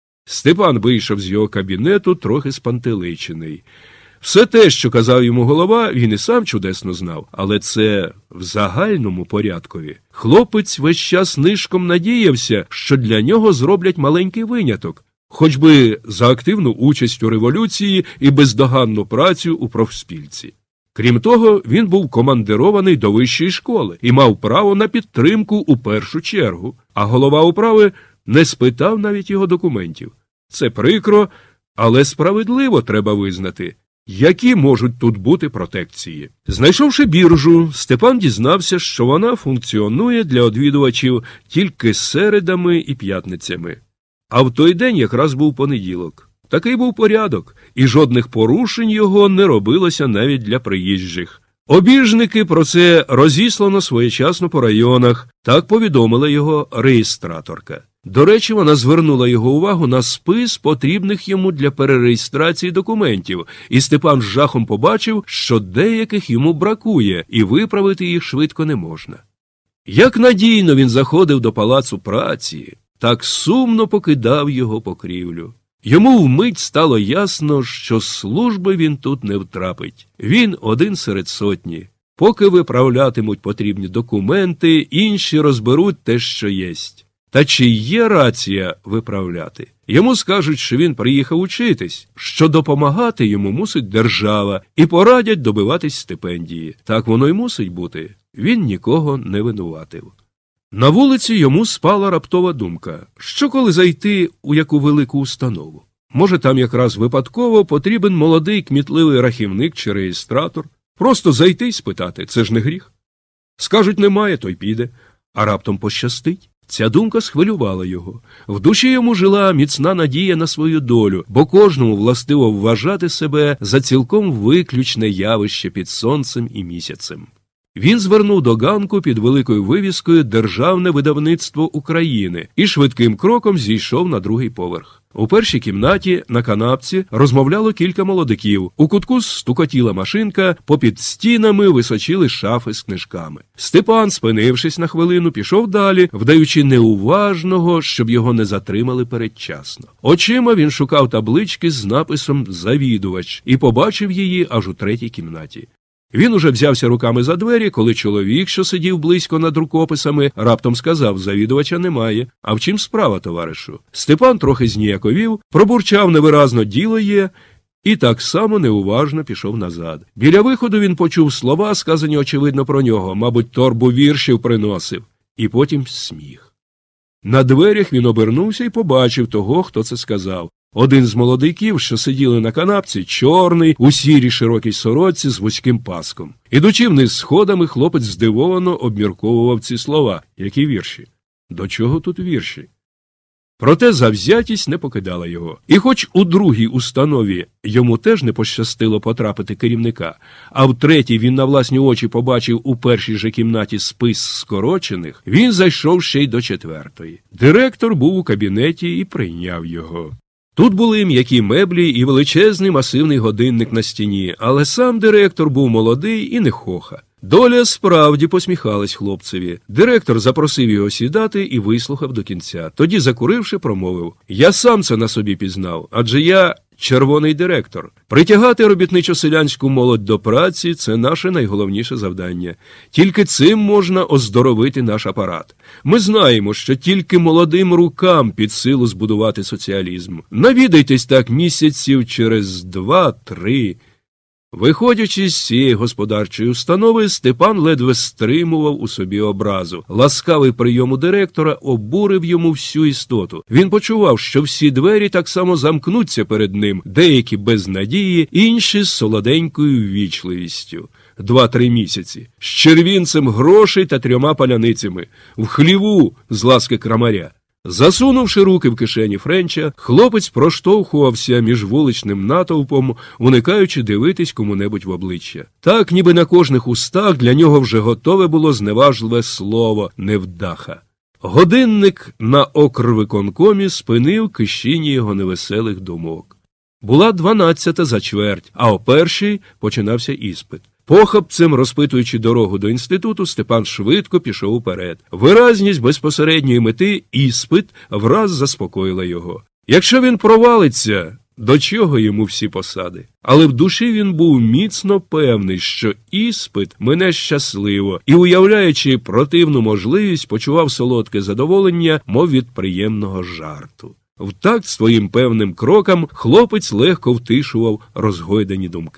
Степан вийшов з його кабінету трохи спантеличений. Все те, що казав йому голова, він і сам чудесно знав, але це в загальному порядкові. Хлопець весь час нишком надіявся, що для нього зроблять маленький виняток, хоч би за активну участь у революції і бездоганну працю у профспілці. Крім того, він був командирований до вищої школи і мав право на підтримку у першу чергу, а голова управи не спитав навіть його документів. Це прикро, але справедливо треба визнати. Які можуть тут бути протекції? Знайшовши біржу, Степан дізнався, що вона функціонує для відвідувачів тільки середами і п'ятницями. А в той день якраз був понеділок. Такий був порядок, і жодних порушень його не робилося навіть для приїжджих. Обіжники про це розіслано своєчасно по районах, так повідомила його реєстраторка. До речі, вона звернула його увагу на спис потрібних йому для перереєстрації документів, і Степан з жахом побачив, що деяких йому бракує, і виправити їх швидко не можна. Як надійно він заходив до палацу праці, так сумно покидав його покрівлю. Йому вмить стало ясно, що служби він тут не втрапить. Він один серед сотні. Поки виправлятимуть потрібні документи, інші розберуть те, що єсть. Та чи є рація виправляти? Йому скажуть, що він приїхав учитись, що допомагати йому мусить держава, і порадять добиватись стипендії. Так воно й мусить бути. Він нікого не винуватив. На вулиці йому спала раптова думка, що коли зайти у яку велику установу? Може, там якраз випадково потрібен молодий кмітливий рахівник чи реєстратор? Просто зайти й спитати – це ж не гріх. Скажуть, немає, то й піде. А раптом пощастить. Ця думка схвилювала його. В душі йому жила міцна надія на свою долю, бо кожному властиво вважати себе за цілком виключне явище під сонцем і місяцем. Він звернув до ганку під великою вивіскою «Державне видавництво України» і швидким кроком зійшов на другий поверх. У першій кімнаті на канапці розмовляло кілька молодиків. У кутку стукотіла машинка, попід стінами височили шафи з книжками. Степан, спинившись на хвилину, пішов далі, вдаючи неуважного, щоб його не затримали передчасно. Очима він шукав таблички з написом «Завідувач» і побачив її аж у третій кімнаті. Він уже взявся руками за двері, коли чоловік, що сидів близько над рукописами, раптом сказав: «Завідувача немає. А в чим справа, товаришу?» Степан трохи зніяковів, пробурчав невиразно «діло є» і так само неуважно пішов назад. Біля виходу він почув слова, сказані очевидно про нього, мабуть, торбу віршів приносив. І потім сміх. На дверях він обернувся і побачив того, хто це сказав. Один з молодиків, що сиділи на канапці, чорний, у сірій широкій сорочці з вузьким паском. Ідучи вниз сходами, хлопець здивовано обмірковував ці слова. Які вірші? До чого тут вірші? Проте завзятість не покидала його. І хоч у другій установі йому теж не пощастило потрапити керівника, а в третій він на власні очі побачив у першій же кімнаті спис скорочених, він зайшов ще й до четвертої. Директор був у кабінеті і прийняв його. Тут були м'які меблі і величезний масивний годинник на стіні, але сам директор був молодий і не хоха. Доля справді посміхалась хлопцеві. Директор запросив його сідати і вислухав до кінця. Тоді, закуривши, промовив: «Я сам це на собі пізнав, адже я червоний директор. Притягати робітничо-селянську молодь до праці – це наше найголовніше завдання. Тільки цим можна оздоровити наш апарат. Ми знаємо, що тільки молодим рукам під силу збудувати соціалізм. Навідайтесь так місяців через 2-3. Виходячи з цієї господарчої установи, Степан ледве стримував у собі образу. Ласкавий прийом у директора обурив йому всю істоту. Він почував, що всі двері так само замкнуться перед ним, деякі без надії, інші з солоденькою ввічливістю. 2-3 місяці. З червінцем грошей та 3 паляницями. В хліву, з ласки крамаря. Засунувши руки в кишені Френча, хлопець проштовхувався між вуличним натовпом, уникаючи дивитись кому-небудь в обличчя. Так, ніби на кожних устах для нього вже готове було зневажливе слово «невдаха». Годинник на окрвиконкомі спинив кишіні його невеселих думок. Була 12 за чверть, а о 1 починався іспит. Похапцем, розпитуючи дорогу до інституту, Степан швидко пішов уперед. Виразність безпосередньої мети іспит враз заспокоїла його. Якщо він провалиться, до чого йому всі посади? Але в душі він був міцно певний, що іспит мине щасливо, і, уявляючи противну можливість, почував солодке задоволення, мов від приємного жарту. В такт своїм певним крокам хлопець легко втишував розгойдані думки.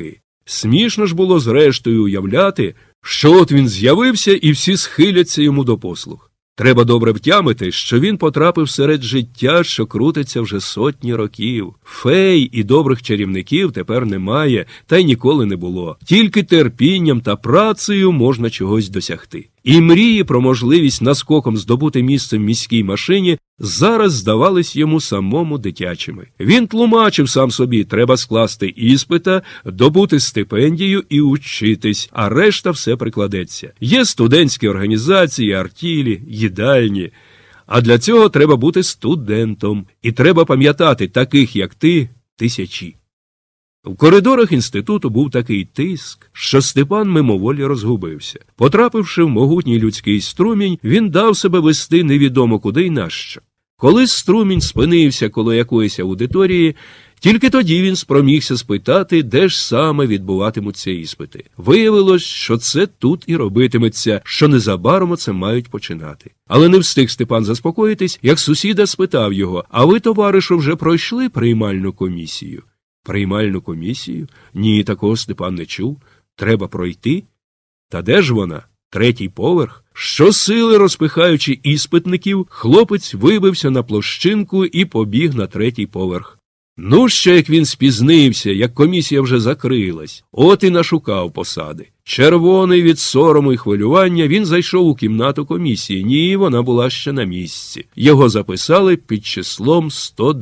Смішно ж було зрештою уявляти, що от він з'явився і всі схиляться йому до послуг. Треба добре втямити, що він потрапив серед життя, що крутиться вже сотні років. Фей і добрих чарівників тепер немає, та й ніколи не було. Тільки терпінням та працею можна чогось досягти. І мрії про можливість наскоком здобути місце в міській машині зараз здавались йому самому дитячими. Він тлумачив сам собі, треба скласти іспита, добути стипендію і учитись, а решта все прикладеться. Є студентські організації, артілі, їдальні. А для цього треба бути студентом. І треба пам'ятати, таких як ти, тисячі. В коридорах інституту був такий тиск, що Степан мимоволі розгубився. Потрапивши в могутній людський струмінь, він дав себе вести невідомо куди й нащо. Коли струмінь спинився коло якоїсь аудиторії, тільки тоді він спромігся спитати, де ж саме відбуватимуться іспити. Виявилось, що це тут і робитиметься, що незабаром це мають починати. Але не встиг Степан заспокоїтись, як сусіда спитав його: «А ви, товаришу, вже пройшли приймальну комісію?» Приймальну комісію? Ні, такого Степан не чув. Треба пройти? Та де ж вона? Третій поверх? Щосили розпихаючи іспитників, хлопець вибився на площинку і побіг на третій поверх. Ну, ще як він спізнився, як комісія вже закрилась. От і нашукав посади. Червоний від сорому і хвилювання, він зайшов у кімнату комісії. Ні, вона була ще на місці. Його записали під числом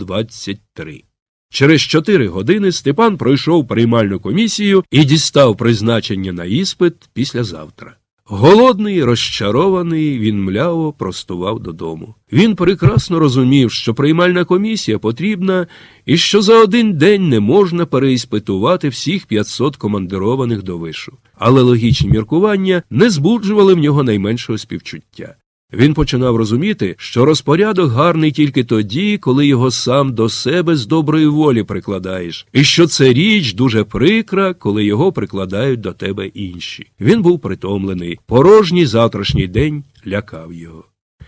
123. Через 4 години Степан пройшов приймальну комісію і дістав призначення на іспит післязавтра. Голодний, розчарований, він мляво простував додому. Він прекрасно розумів, що приймальна комісія потрібна і що за один день не можна переіспитувати всіх 500 командированих до вишу. Але логічні міркування не збуджували в нього найменшого співчуття. Він починав розуміти, що розпорядок гарний тільки тоді, коли його сам до себе з доброї волі прикладаєш, і що це річ дуже прикра, коли його прикладають до тебе інші. Він був притомлений, порожній завтрашній день лякав його.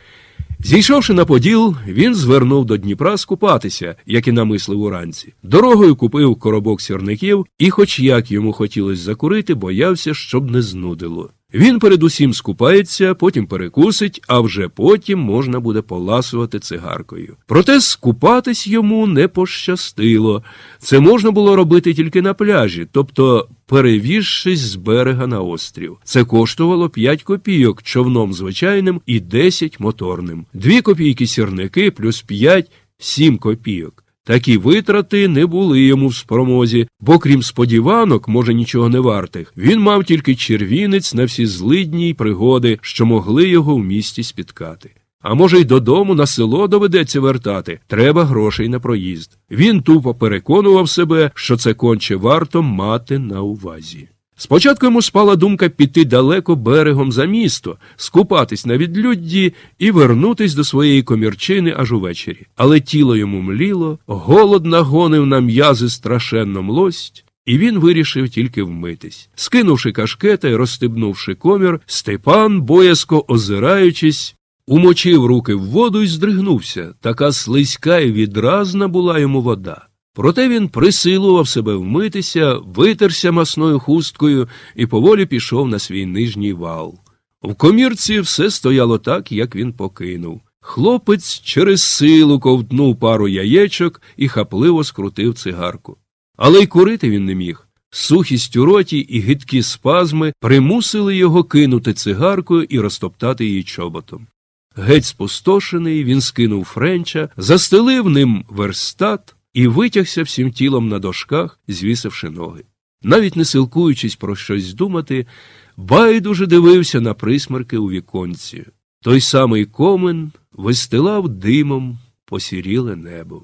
Зійшовши на Поділ, він звернув до Дніпра скупатися, як і намислив уранці. Дорогою купив коробок сірників і, хоч як йому хотілося закурити, боявся, щоб не знудило. Він передусім скупається, потім перекусить, а вже потім можна буде поласувати цигаркою. Проте скупатись йому не пощастило. Це можна було робити тільки на пляжі, тобто перевізшись з берега на острів. Це коштувало 5 копійок човном звичайним і 10 моторним. 2 копійки сірники плюс 5 – 7 копійок. Такі витрати не були йому в спромозі, бо крім сподіванок, може нічого не вартих, він мав тільки червінець на всі злидні й пригоди, що могли його в місті спіткати. А може й додому на село доведеться вертати, треба грошей на проїзд. Він тупо переконував себе, що це конче варто мати на увазі. Спочатку йому спала думка піти далеко берегом за місто, скупатись на відлюдді і вернутись до своєї комірчини аж увечері. Але тіло йому мліло, голод нагонив на м'язи страшенну млость, і він вирішив тільки вмитись. Скинувши кашкета і розстебнувши комір, Степан, боязко озираючись, умочив руки в воду і здригнувся. Така слизька і відразна була йому вода. Проте він присилував себе вмитися, витерся масною хусткою і поволі пішов на свій нижній вал. В комірці все стояло так, як він покинув. Хлопець через силу ковтнув пару яєчок і хапливо скрутив цигарку. Але й курити він не міг. Сухість у роті і гидкі спазми примусили його кинути цигарку і розтоптати її чоботом. Геть спустошений, він скинув френча, застелив ним верстат і витягся всім тілом на дошках, звісивши ноги. Навіть не силкуючись про щось думати, байдуже дивився на присмерки у віконці. Той самий комин вистилав димом посіріле небо.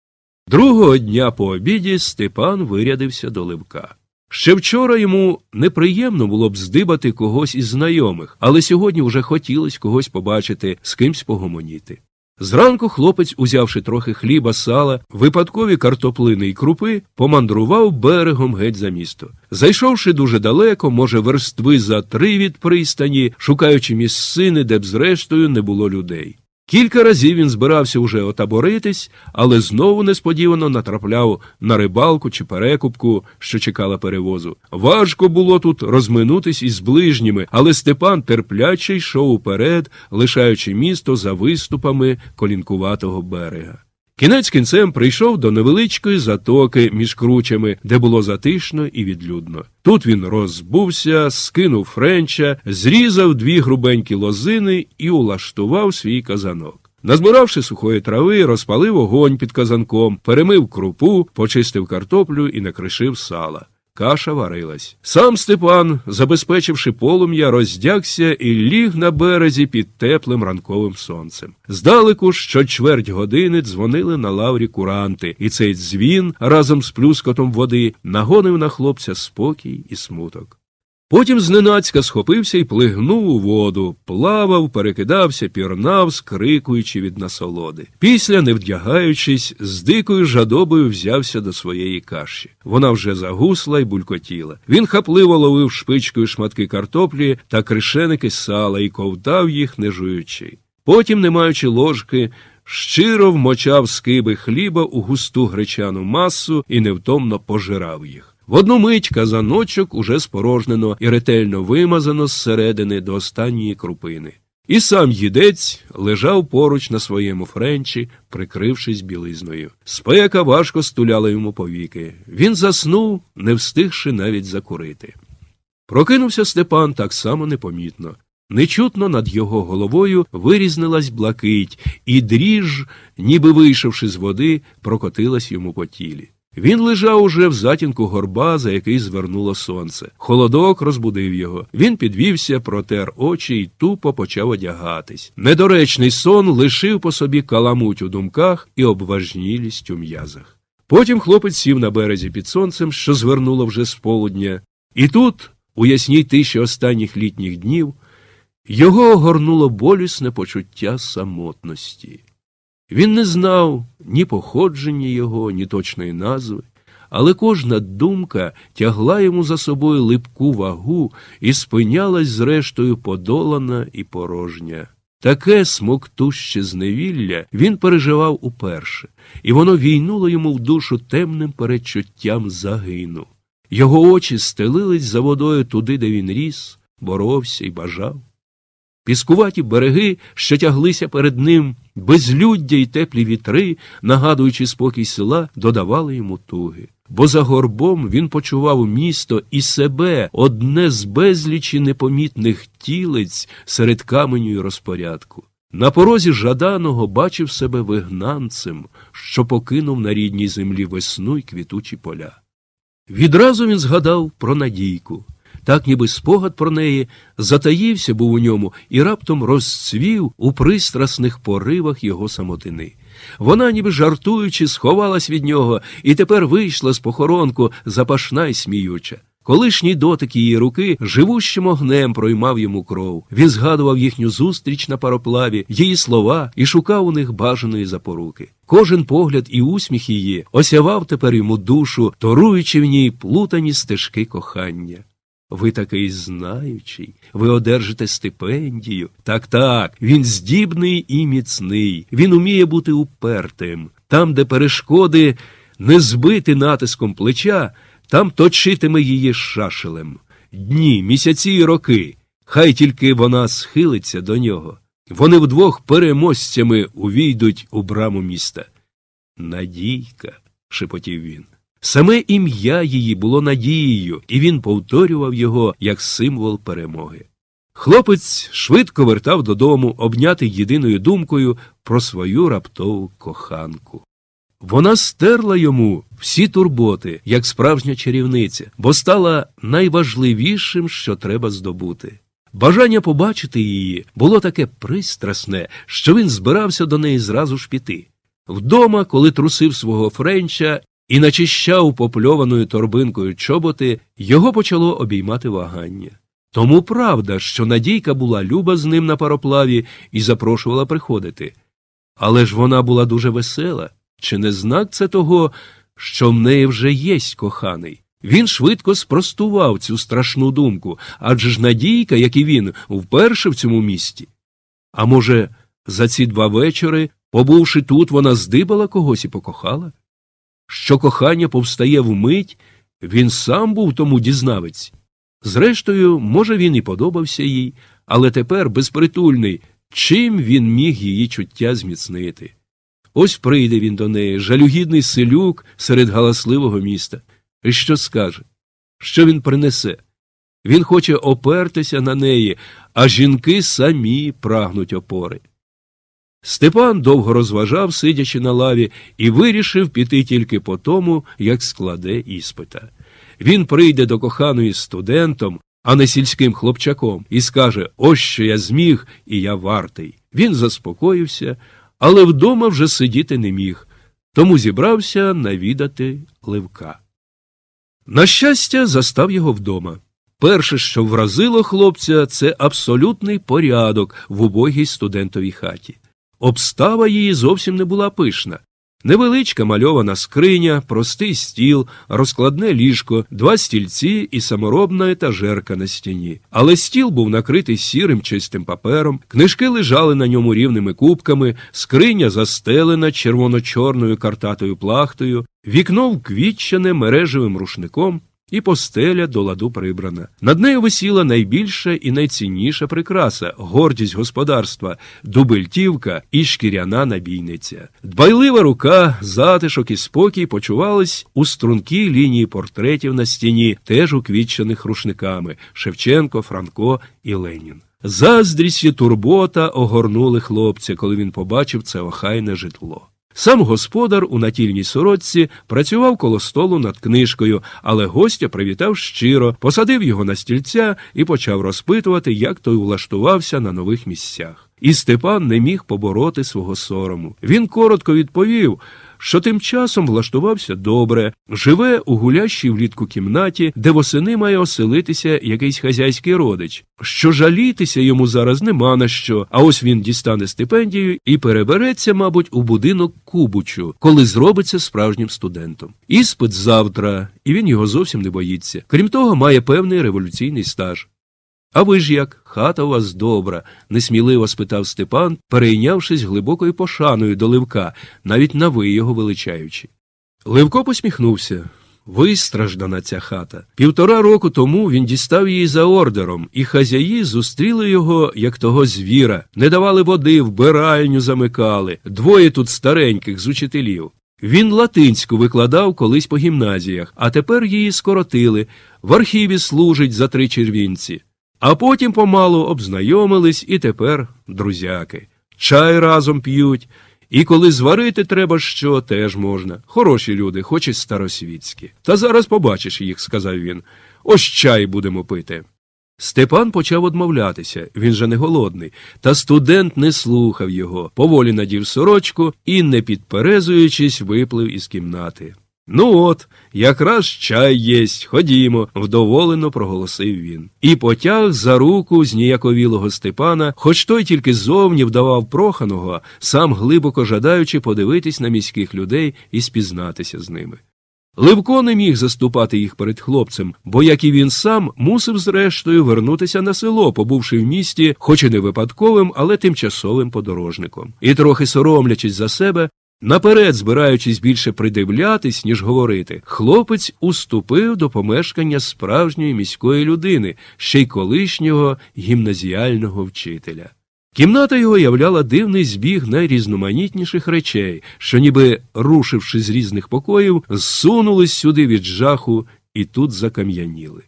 Другого дня по обіді Степан вирядився до Левка. Ще вчора йому неприємно було б здибати когось із знайомих, але сьогодні вже хотілося когось побачити, з кимсь погомоніти. Зранку хлопець, узявши трохи хліба, сала, випадкові картоплини й крупи, помандрував берегом геть за місто. Зайшовши дуже далеко, може верстви за 3 від пристані, шукаючи місцини, де б зрештою не було людей. Кілька разів він збирався уже отаборитись, але знову несподівано натрапляв на рибалку чи перекупку, що чекала перевозу. Важко було тут розминутись із ближніми, але Степан терпляче йшов уперед, лишаючи місто за виступами колінкуватого берега. Кінець кінцем прийшов до невеличкої затоки між кручами, де було затишно і відлюдно. Тут він розбувся, скинув френча, зрізав 2 грубенькі лозини і улаштував свій казанок. Назбиравши сухої трави, розпалив огонь під казанком, перемив крупу, почистив картоплю і накришив сала. Каша варилась. Сам Степан, забезпечивши полум'я, роздягся і ліг на березі під теплим ранковим сонцем. Здалеку що чверть години дзвонили на лаврі куранти, і цей дзвін разом з плюскотом води нагонив на хлопця спокій і смуток. Потім зненацька схопився і плигнув у воду, плавав, перекидався, пірнав, скрикуючи від насолоди. Після, не вдягаючись, з дикою жадобою взявся до своєї каші. Вона вже загусла й булькотіла. Він хапливо ловив шпичкою шматки картоплі та кришеники сала і ковтав їх, не жуючи. Потім, не маючи ложки, щиро вмочав скиби хліба у густу гречану масу і невтомно пожирав їх. В одну мить казаночок уже спорожнено і ретельно вимазано зсередини до останньої крупини. І сам їдець лежав поруч на своєму френчі, прикрившись білизною. Спека важко стуляла йому повіки. Він заснув, не встигши навіть закурити. Прокинувся Степан так само непомітно. Нечутно над його головою вирізнилась блакить, і дріж, ніби вийшовши з води, прокотилась йому по тілі. Він лежав уже в затінку горба, за який звернуло сонце. Холодок розбудив його. Він підвівся, протер очі і тупо почав одягатись. Недоречний сон лишив по собі каламуть у думках і обважнілість у м'язах. Потім хлопець сів на березі під сонцем, що звернуло вже з полудня. І тут, у ясній тиші останніх літніх днів, його огорнуло болісне почуття самотності. Він не знав ні походження його, ні точної назви, але кожна думка тягла йому за собою липку вагу і спинялась зрештою подолана і порожня. Таке смоктуще зневілля він переживав уперше, і воно війнуло йому в душу темним передчуттям загину. Його очі стелились за водою туди, де він ріс, боровся і бажав. Піскуваті береги, що тяглися перед ним, безлюддя й теплі вітри, нагадуючи спокій села, додавали йому туги. Бо за горбом він почував місто і себе, одне з безлічі непомітних тілець серед каменю й розпорядку. На порозі жаданого бачив себе вигнанцем, що покинув на рідній землі весну й квітучі поля. Відразу він згадав про Надійку. Так ніби спогад про неї затаївся був у ньому і раптом розцвів у пристрасних поривах його самотини. Вона, ніби жартуючи, сховалась від нього і тепер вийшла з похоронку запашна й сміюча. Колишній дотик її руки живущим огнем проймав йому кров. Він згадував їхню зустріч на пароплаві, її слова і шукав у них бажаної запоруки. Кожен погляд і усміх її осявав тепер йому душу, торуючи в ній плутані стежки кохання. Ви такий знаючий, ви одержите стипендію. Так, він здібний і міцний, він уміє бути упертим. Там, де перешкоди не збити натиском плеча, там точитиме її шашелем. Дні, місяці і роки, хай тільки вона схилиться до нього. Вони вдвох переможцями увійдуть у браму міста. Надійка, шепотів він. Саме ім'я її було надією, і він повторював його як символ перемоги. Хлопець швидко вертав додому, обнятий єдиною думкою про свою раптову коханку. Вона стерла йому всі турботи, як справжня чарівниця, бо стала найважливішим, що треба здобути. Бажання побачити її було таке пристрасне, що він збирався до неї зразу ж піти. Вдома, коли трусив свого френча і начищав попльованою торбинкою чоботи, його почало обіймати вагання. Тому правда, що Надійка була люба з ним на пароплаві і запрошувала приходити. Але ж вона була дуже весела. Чи не знак це того, що в неї вже єсть коханий? Він швидко спростував цю страшну думку, адже ж Надійка, як і він, вперше в цьому місті. А може, За ці 2 вечори, побувши тут, вона здибала когось і покохала? Що кохання повстає вмить, він сам був тому дізнавець. Зрештою, може, він і подобався їй, але тепер, безпритульний, чим він міг її чуття зміцнити? Ось прийде він до неї, жалюгідний селюк серед галасливого міста. І що скаже? Що він принесе? Він хоче опертися на неї, а жінки самі прагнуть опори. Степан довго розважав, сидячи на лаві, і вирішив піти тільки по тому, як складе іспита. Він прийде до коханої студентом, а не сільським хлопчаком, і скаже: «Ось що я зміг, і я вартий». Він заспокоївся, але вдома вже сидіти не міг, тому зібрався навідати Левка. На щастя, застав його вдома. Перше, що вразило хлопця, це абсолютний порядок в убогій студентовій хаті. Обстава її зовсім не була пишна. Невеличка мальована скриня, простий стіл, розкладне ліжко, 2 стільці і саморобна етажерка на стіні. Але стіл був накритий сірим чистим папером, книжки лежали на ньому рівними кубками, скриня застелена червоно-чорною картатою плахтою, вікно вквітчене мережевим рушником, і постеля до ладу прибрана. Над нею висіла найбільша і найцінніша прикраса – гордість господарства, дубельтівка і шкіряна набійниця. Дбайлива рука, затишок і спокій почувались у стрункій лінії портретів на стіні, теж уквітчених рушниками – Шевченко, Франко і Ленін. Заздрість і турбота огорнули хлопця, коли він побачив це охайне житло. Сам господар у натільній сорочці працював коло столу над книжкою, але гостя привітав щиро, посадив його на стільця і почав розпитувати, як той влаштувався на нових місцях. І Степан не міг побороти свого сорому. Він коротко відповів, що тим часом влаштувався добре, живе у гулящій влітку кімнаті, де восени має оселитися якийсь хазяйський родич, що жалітися йому зараз нема на що, а ось він дістане стипендію і перебереться, мабуть, у будинок Кубучу, коли зробиться справжнім студентом. Іспит завтра, і він його зовсім не боїться. Крім того, має певний революційний стаж. «А ви ж як? Хата у вас добра?» – несміливо спитав Степан, перейнявшись глибокою пошаною до Левка, навіть на «ви» його величаючи. Левко посміхнувся. Вистраждана ця хата. 1,5 року тому він дістав її за ордером, і хазяї зустріли його, як того звіра, не давали води, вбиральню замикали, 2 тут стареньких з учителів. Він латинську викладав колись по гімназіях, а тепер її скоротили, в архіві служить за 3 червінці. А потім помалу обзнайомились і тепер друзяки. Чай разом п'ють, і коли зварити треба що, теж можна. Хороші люди, хоч і старосвітські. Та зараз побачиш їх, сказав він. Ось чай будемо пити. Степан почав одмовлятися, він же не голодний, та студент не слухав його, поволі надів сорочку і, не підперезуючись, виплив із кімнати. «Ну от, якраз чай єсть, ходімо», – вдоволено проголосив він. І потяг за руку зніяковілого Степана, хоч той тільки зовні вдавав проханого, сам глибоко жадаючи подивитись на міських людей і спізнатися з ними. Левко не міг заступати їх перед хлопцем, бо, як і він сам, мусив зрештою вернутися на село, побувши в місті, хоч і не випадковим, але тимчасовим подорожником. І трохи соромлячись за себе, наперед збираючись більше придивлятись, ніж говорити, хлопець уступив до помешкання справжньої міської людини, ще й колишнього гімназіального вчителя. Кімната його являла дивний збіг найрізноманітніших речей, що, ніби рушивши з різних покоїв, зсунулись сюди від жаху і тут закам'яніли.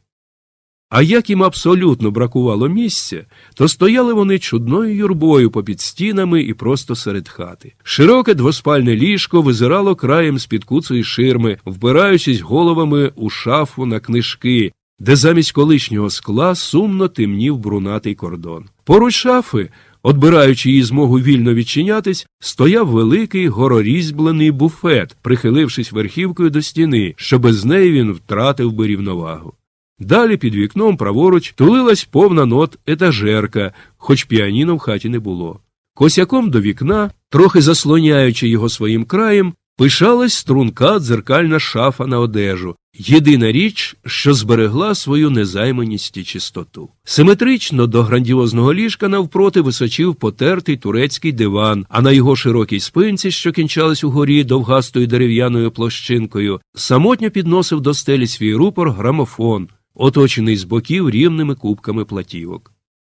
А як їм абсолютно бракувало місця, то стояли вони чудною юрбою попід стінами і просто серед хати. Широке двоспальне ліжко визирало краєм з-під куцої ширми, впираючись головами у шафу на книжки, де замість колишнього скла сумно темнів брунатий кордон. Поруч шафи, одбираючи її змогу вільно відчинятись, стояв великий горорізьблений буфет, прихилившись верхівкою до стіни, що без неї він втратив би рівновагу. Далі під вікном праворуч тулилась повна нот етажерка, хоч піаніно в хаті не було. Косяком до вікна, трохи заслоняючи його своїм краєм, Пишалась струнка дзеркальна шафа на одежу, єдина річ, що зберегла свою незайманість і чистоту. Симетрично до грандіозного ліжка навпроти височив потертий турецький диван, а на його широкій спинці, що кінчалась угорі довгастою дерев'яною площинкою, самотньо підносив до стелі свій рупор грамофон, оточений з боків рівними кубками платівок.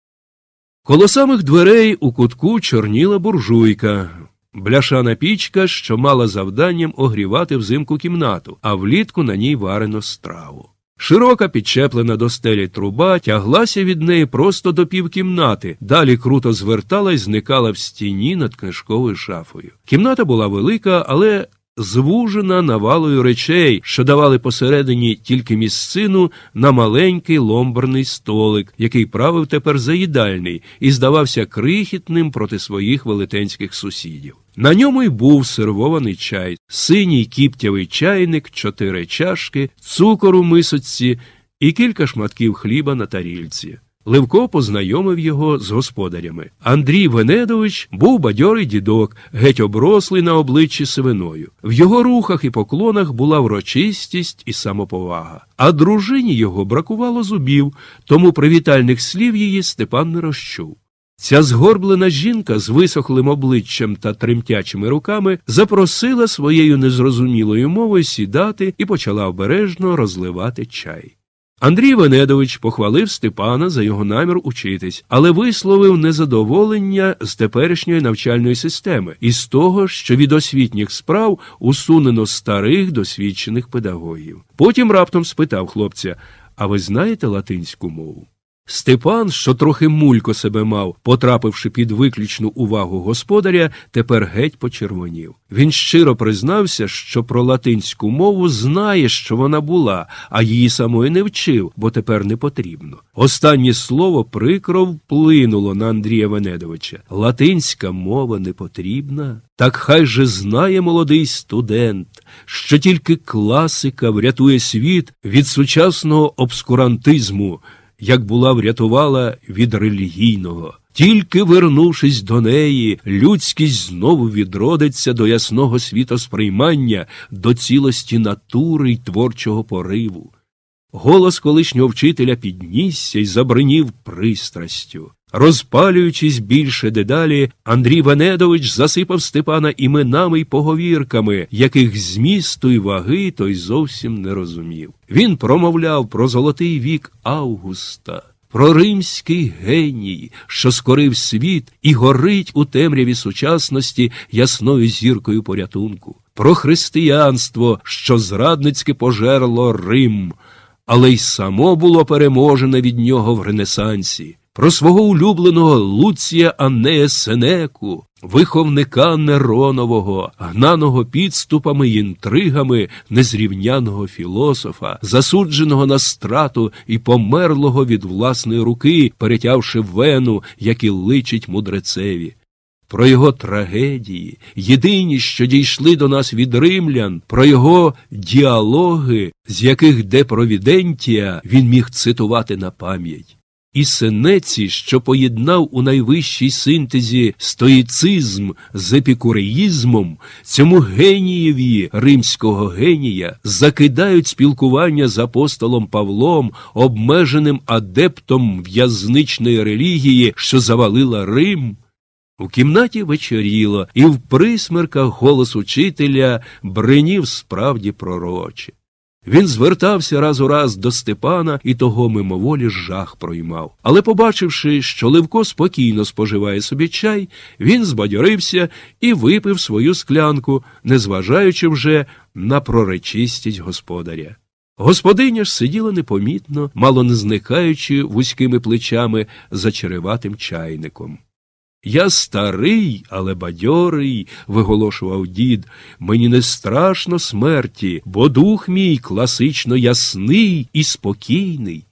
Коло самих дверей у кутку чорніла буржуйка, бляшана пічка, що мала завданням огрівати взимку кімнату, а влітку на ній варено страву. Широка, підчеплена до стелі труба тяглася від неї просто до півкімнати, далі круто звертала й зникала в стіні над книжковою шафою. Кімната була велика, але звужена навалою речей, що давали посередині тільки місцину на маленький ломберний столик, який правив тепер за їдальний і здавався крихітним проти своїх велетенських сусідів. На ньому й був сервований чай, синій кіптявий чайник, 4 чашки, цукор у мисочці і кілька шматків хліба на тарільці. Левко познайомив його з господарями. Андрій Венедович був бадьорий дідок, геть оброслий на обличчі сивиною. В його рухах і поклонах була врочистість і самоповага. А дружині його бракувало зубів, тому привітальних слів її Степан не розчув. Ця згорблена жінка з висохлим обличчям та тремтячими руками запросила своєю незрозумілою мовою сідати і почала обережно розливати чай. Андрій Венедович похвалив Степана за його намір учитись, але висловив незадоволення з теперішньої навчальної системи і з того, що від освітніх справ усунено старих досвідчених педагогів. Потім раптом спитав хлопця: «А ви знаєте латинську мову?» Степан, що трохи мулько себе мав, потрапивши під виключну увагу господаря, тепер геть почервонів. Він щиро признався, що про латинську мову знає, що вона була, а її самої не вчив, бо тепер не потрібно. Останнє слово прикро вплинуло на Андрія Венедовича. Латинська мова не потрібна? Так хай же знає молодий студент, що тільки класика врятує світ від сучасного обскурантизму, як була врятувала від релігійного. Тільки вернувшись до неї, людськість знову відродиться до ясного світосприймання, до цілості натури й творчого пориву. Голос колишнього вчителя піднісся й забринів пристрастю. Розпалюючись більше дедалі, Андрій Венедович засипав Степана іменами й поговірками, яких змісту й ваги той зовсім не розумів. Він промовляв про золотий вік Августа, про римський геній, що скорив світ і горить у темряві сучасності ясною зіркою порятунку, про християнство, що зрадницьки пожерло Рим, але й само було переможене від нього в Ренесансі, про свого улюбленого Луція Аннея Сенеку, виховника Неронового, гнаного підступами й інтригами незрівняного філософа, засудженого на страту і померлого від власної руки, перетявши вену, як і личить мудрецеві. Про його трагедії, єдині, що дійшли до нас від римлян, про його діалоги, з яких де провідентія він міг цитувати на пам'ять. І Сенеці, що поєднав у найвищій синтезі стоїцизм з епікуреїзмом, цьому генієві римського генія закидають спілкування з апостолом Павлом, обмеженим адептом в'язничної релігії, що завалила Рим. У кімнаті вечоріло, і в присмерках голос учителя бринів справді пророче. Він звертався раз у раз до Степана, і того мимоволі жах проймав. Але, побачивши, що Левко спокійно споживає собі чай, він збадьорився і випив свою склянку, незважаючи вже на пророчистість господаря. Господиня ж сиділа непомітно, мало не зникаючи вузькими плечами за череватим чайником. «Я старий, але бадьорий», – виголошував дід, – «мені не страшно смерті, бо дух мій класично ясний і спокійний».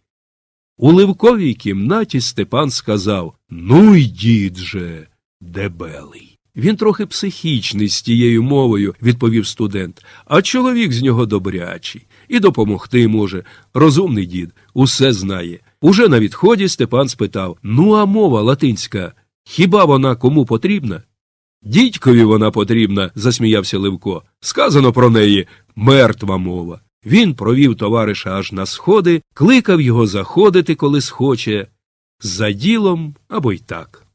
У Левковій кімнаті Степан сказав: «Ну й дід же, дебелий». «Він трохи психічний з тією мовою», – відповів студент, – «а чоловік з нього добрячий. І допомогти може. Розумний дід, усе знає». Уже на відході Степан спитав: «Ну а мова латинська, хіба вона кому потрібна?» Дідькові вона потрібна, засміявся Левко. Сказано про неї мертва мова. Він провів товариша аж на сходи, кликав його заходити, коли схоче, за ділом або й так.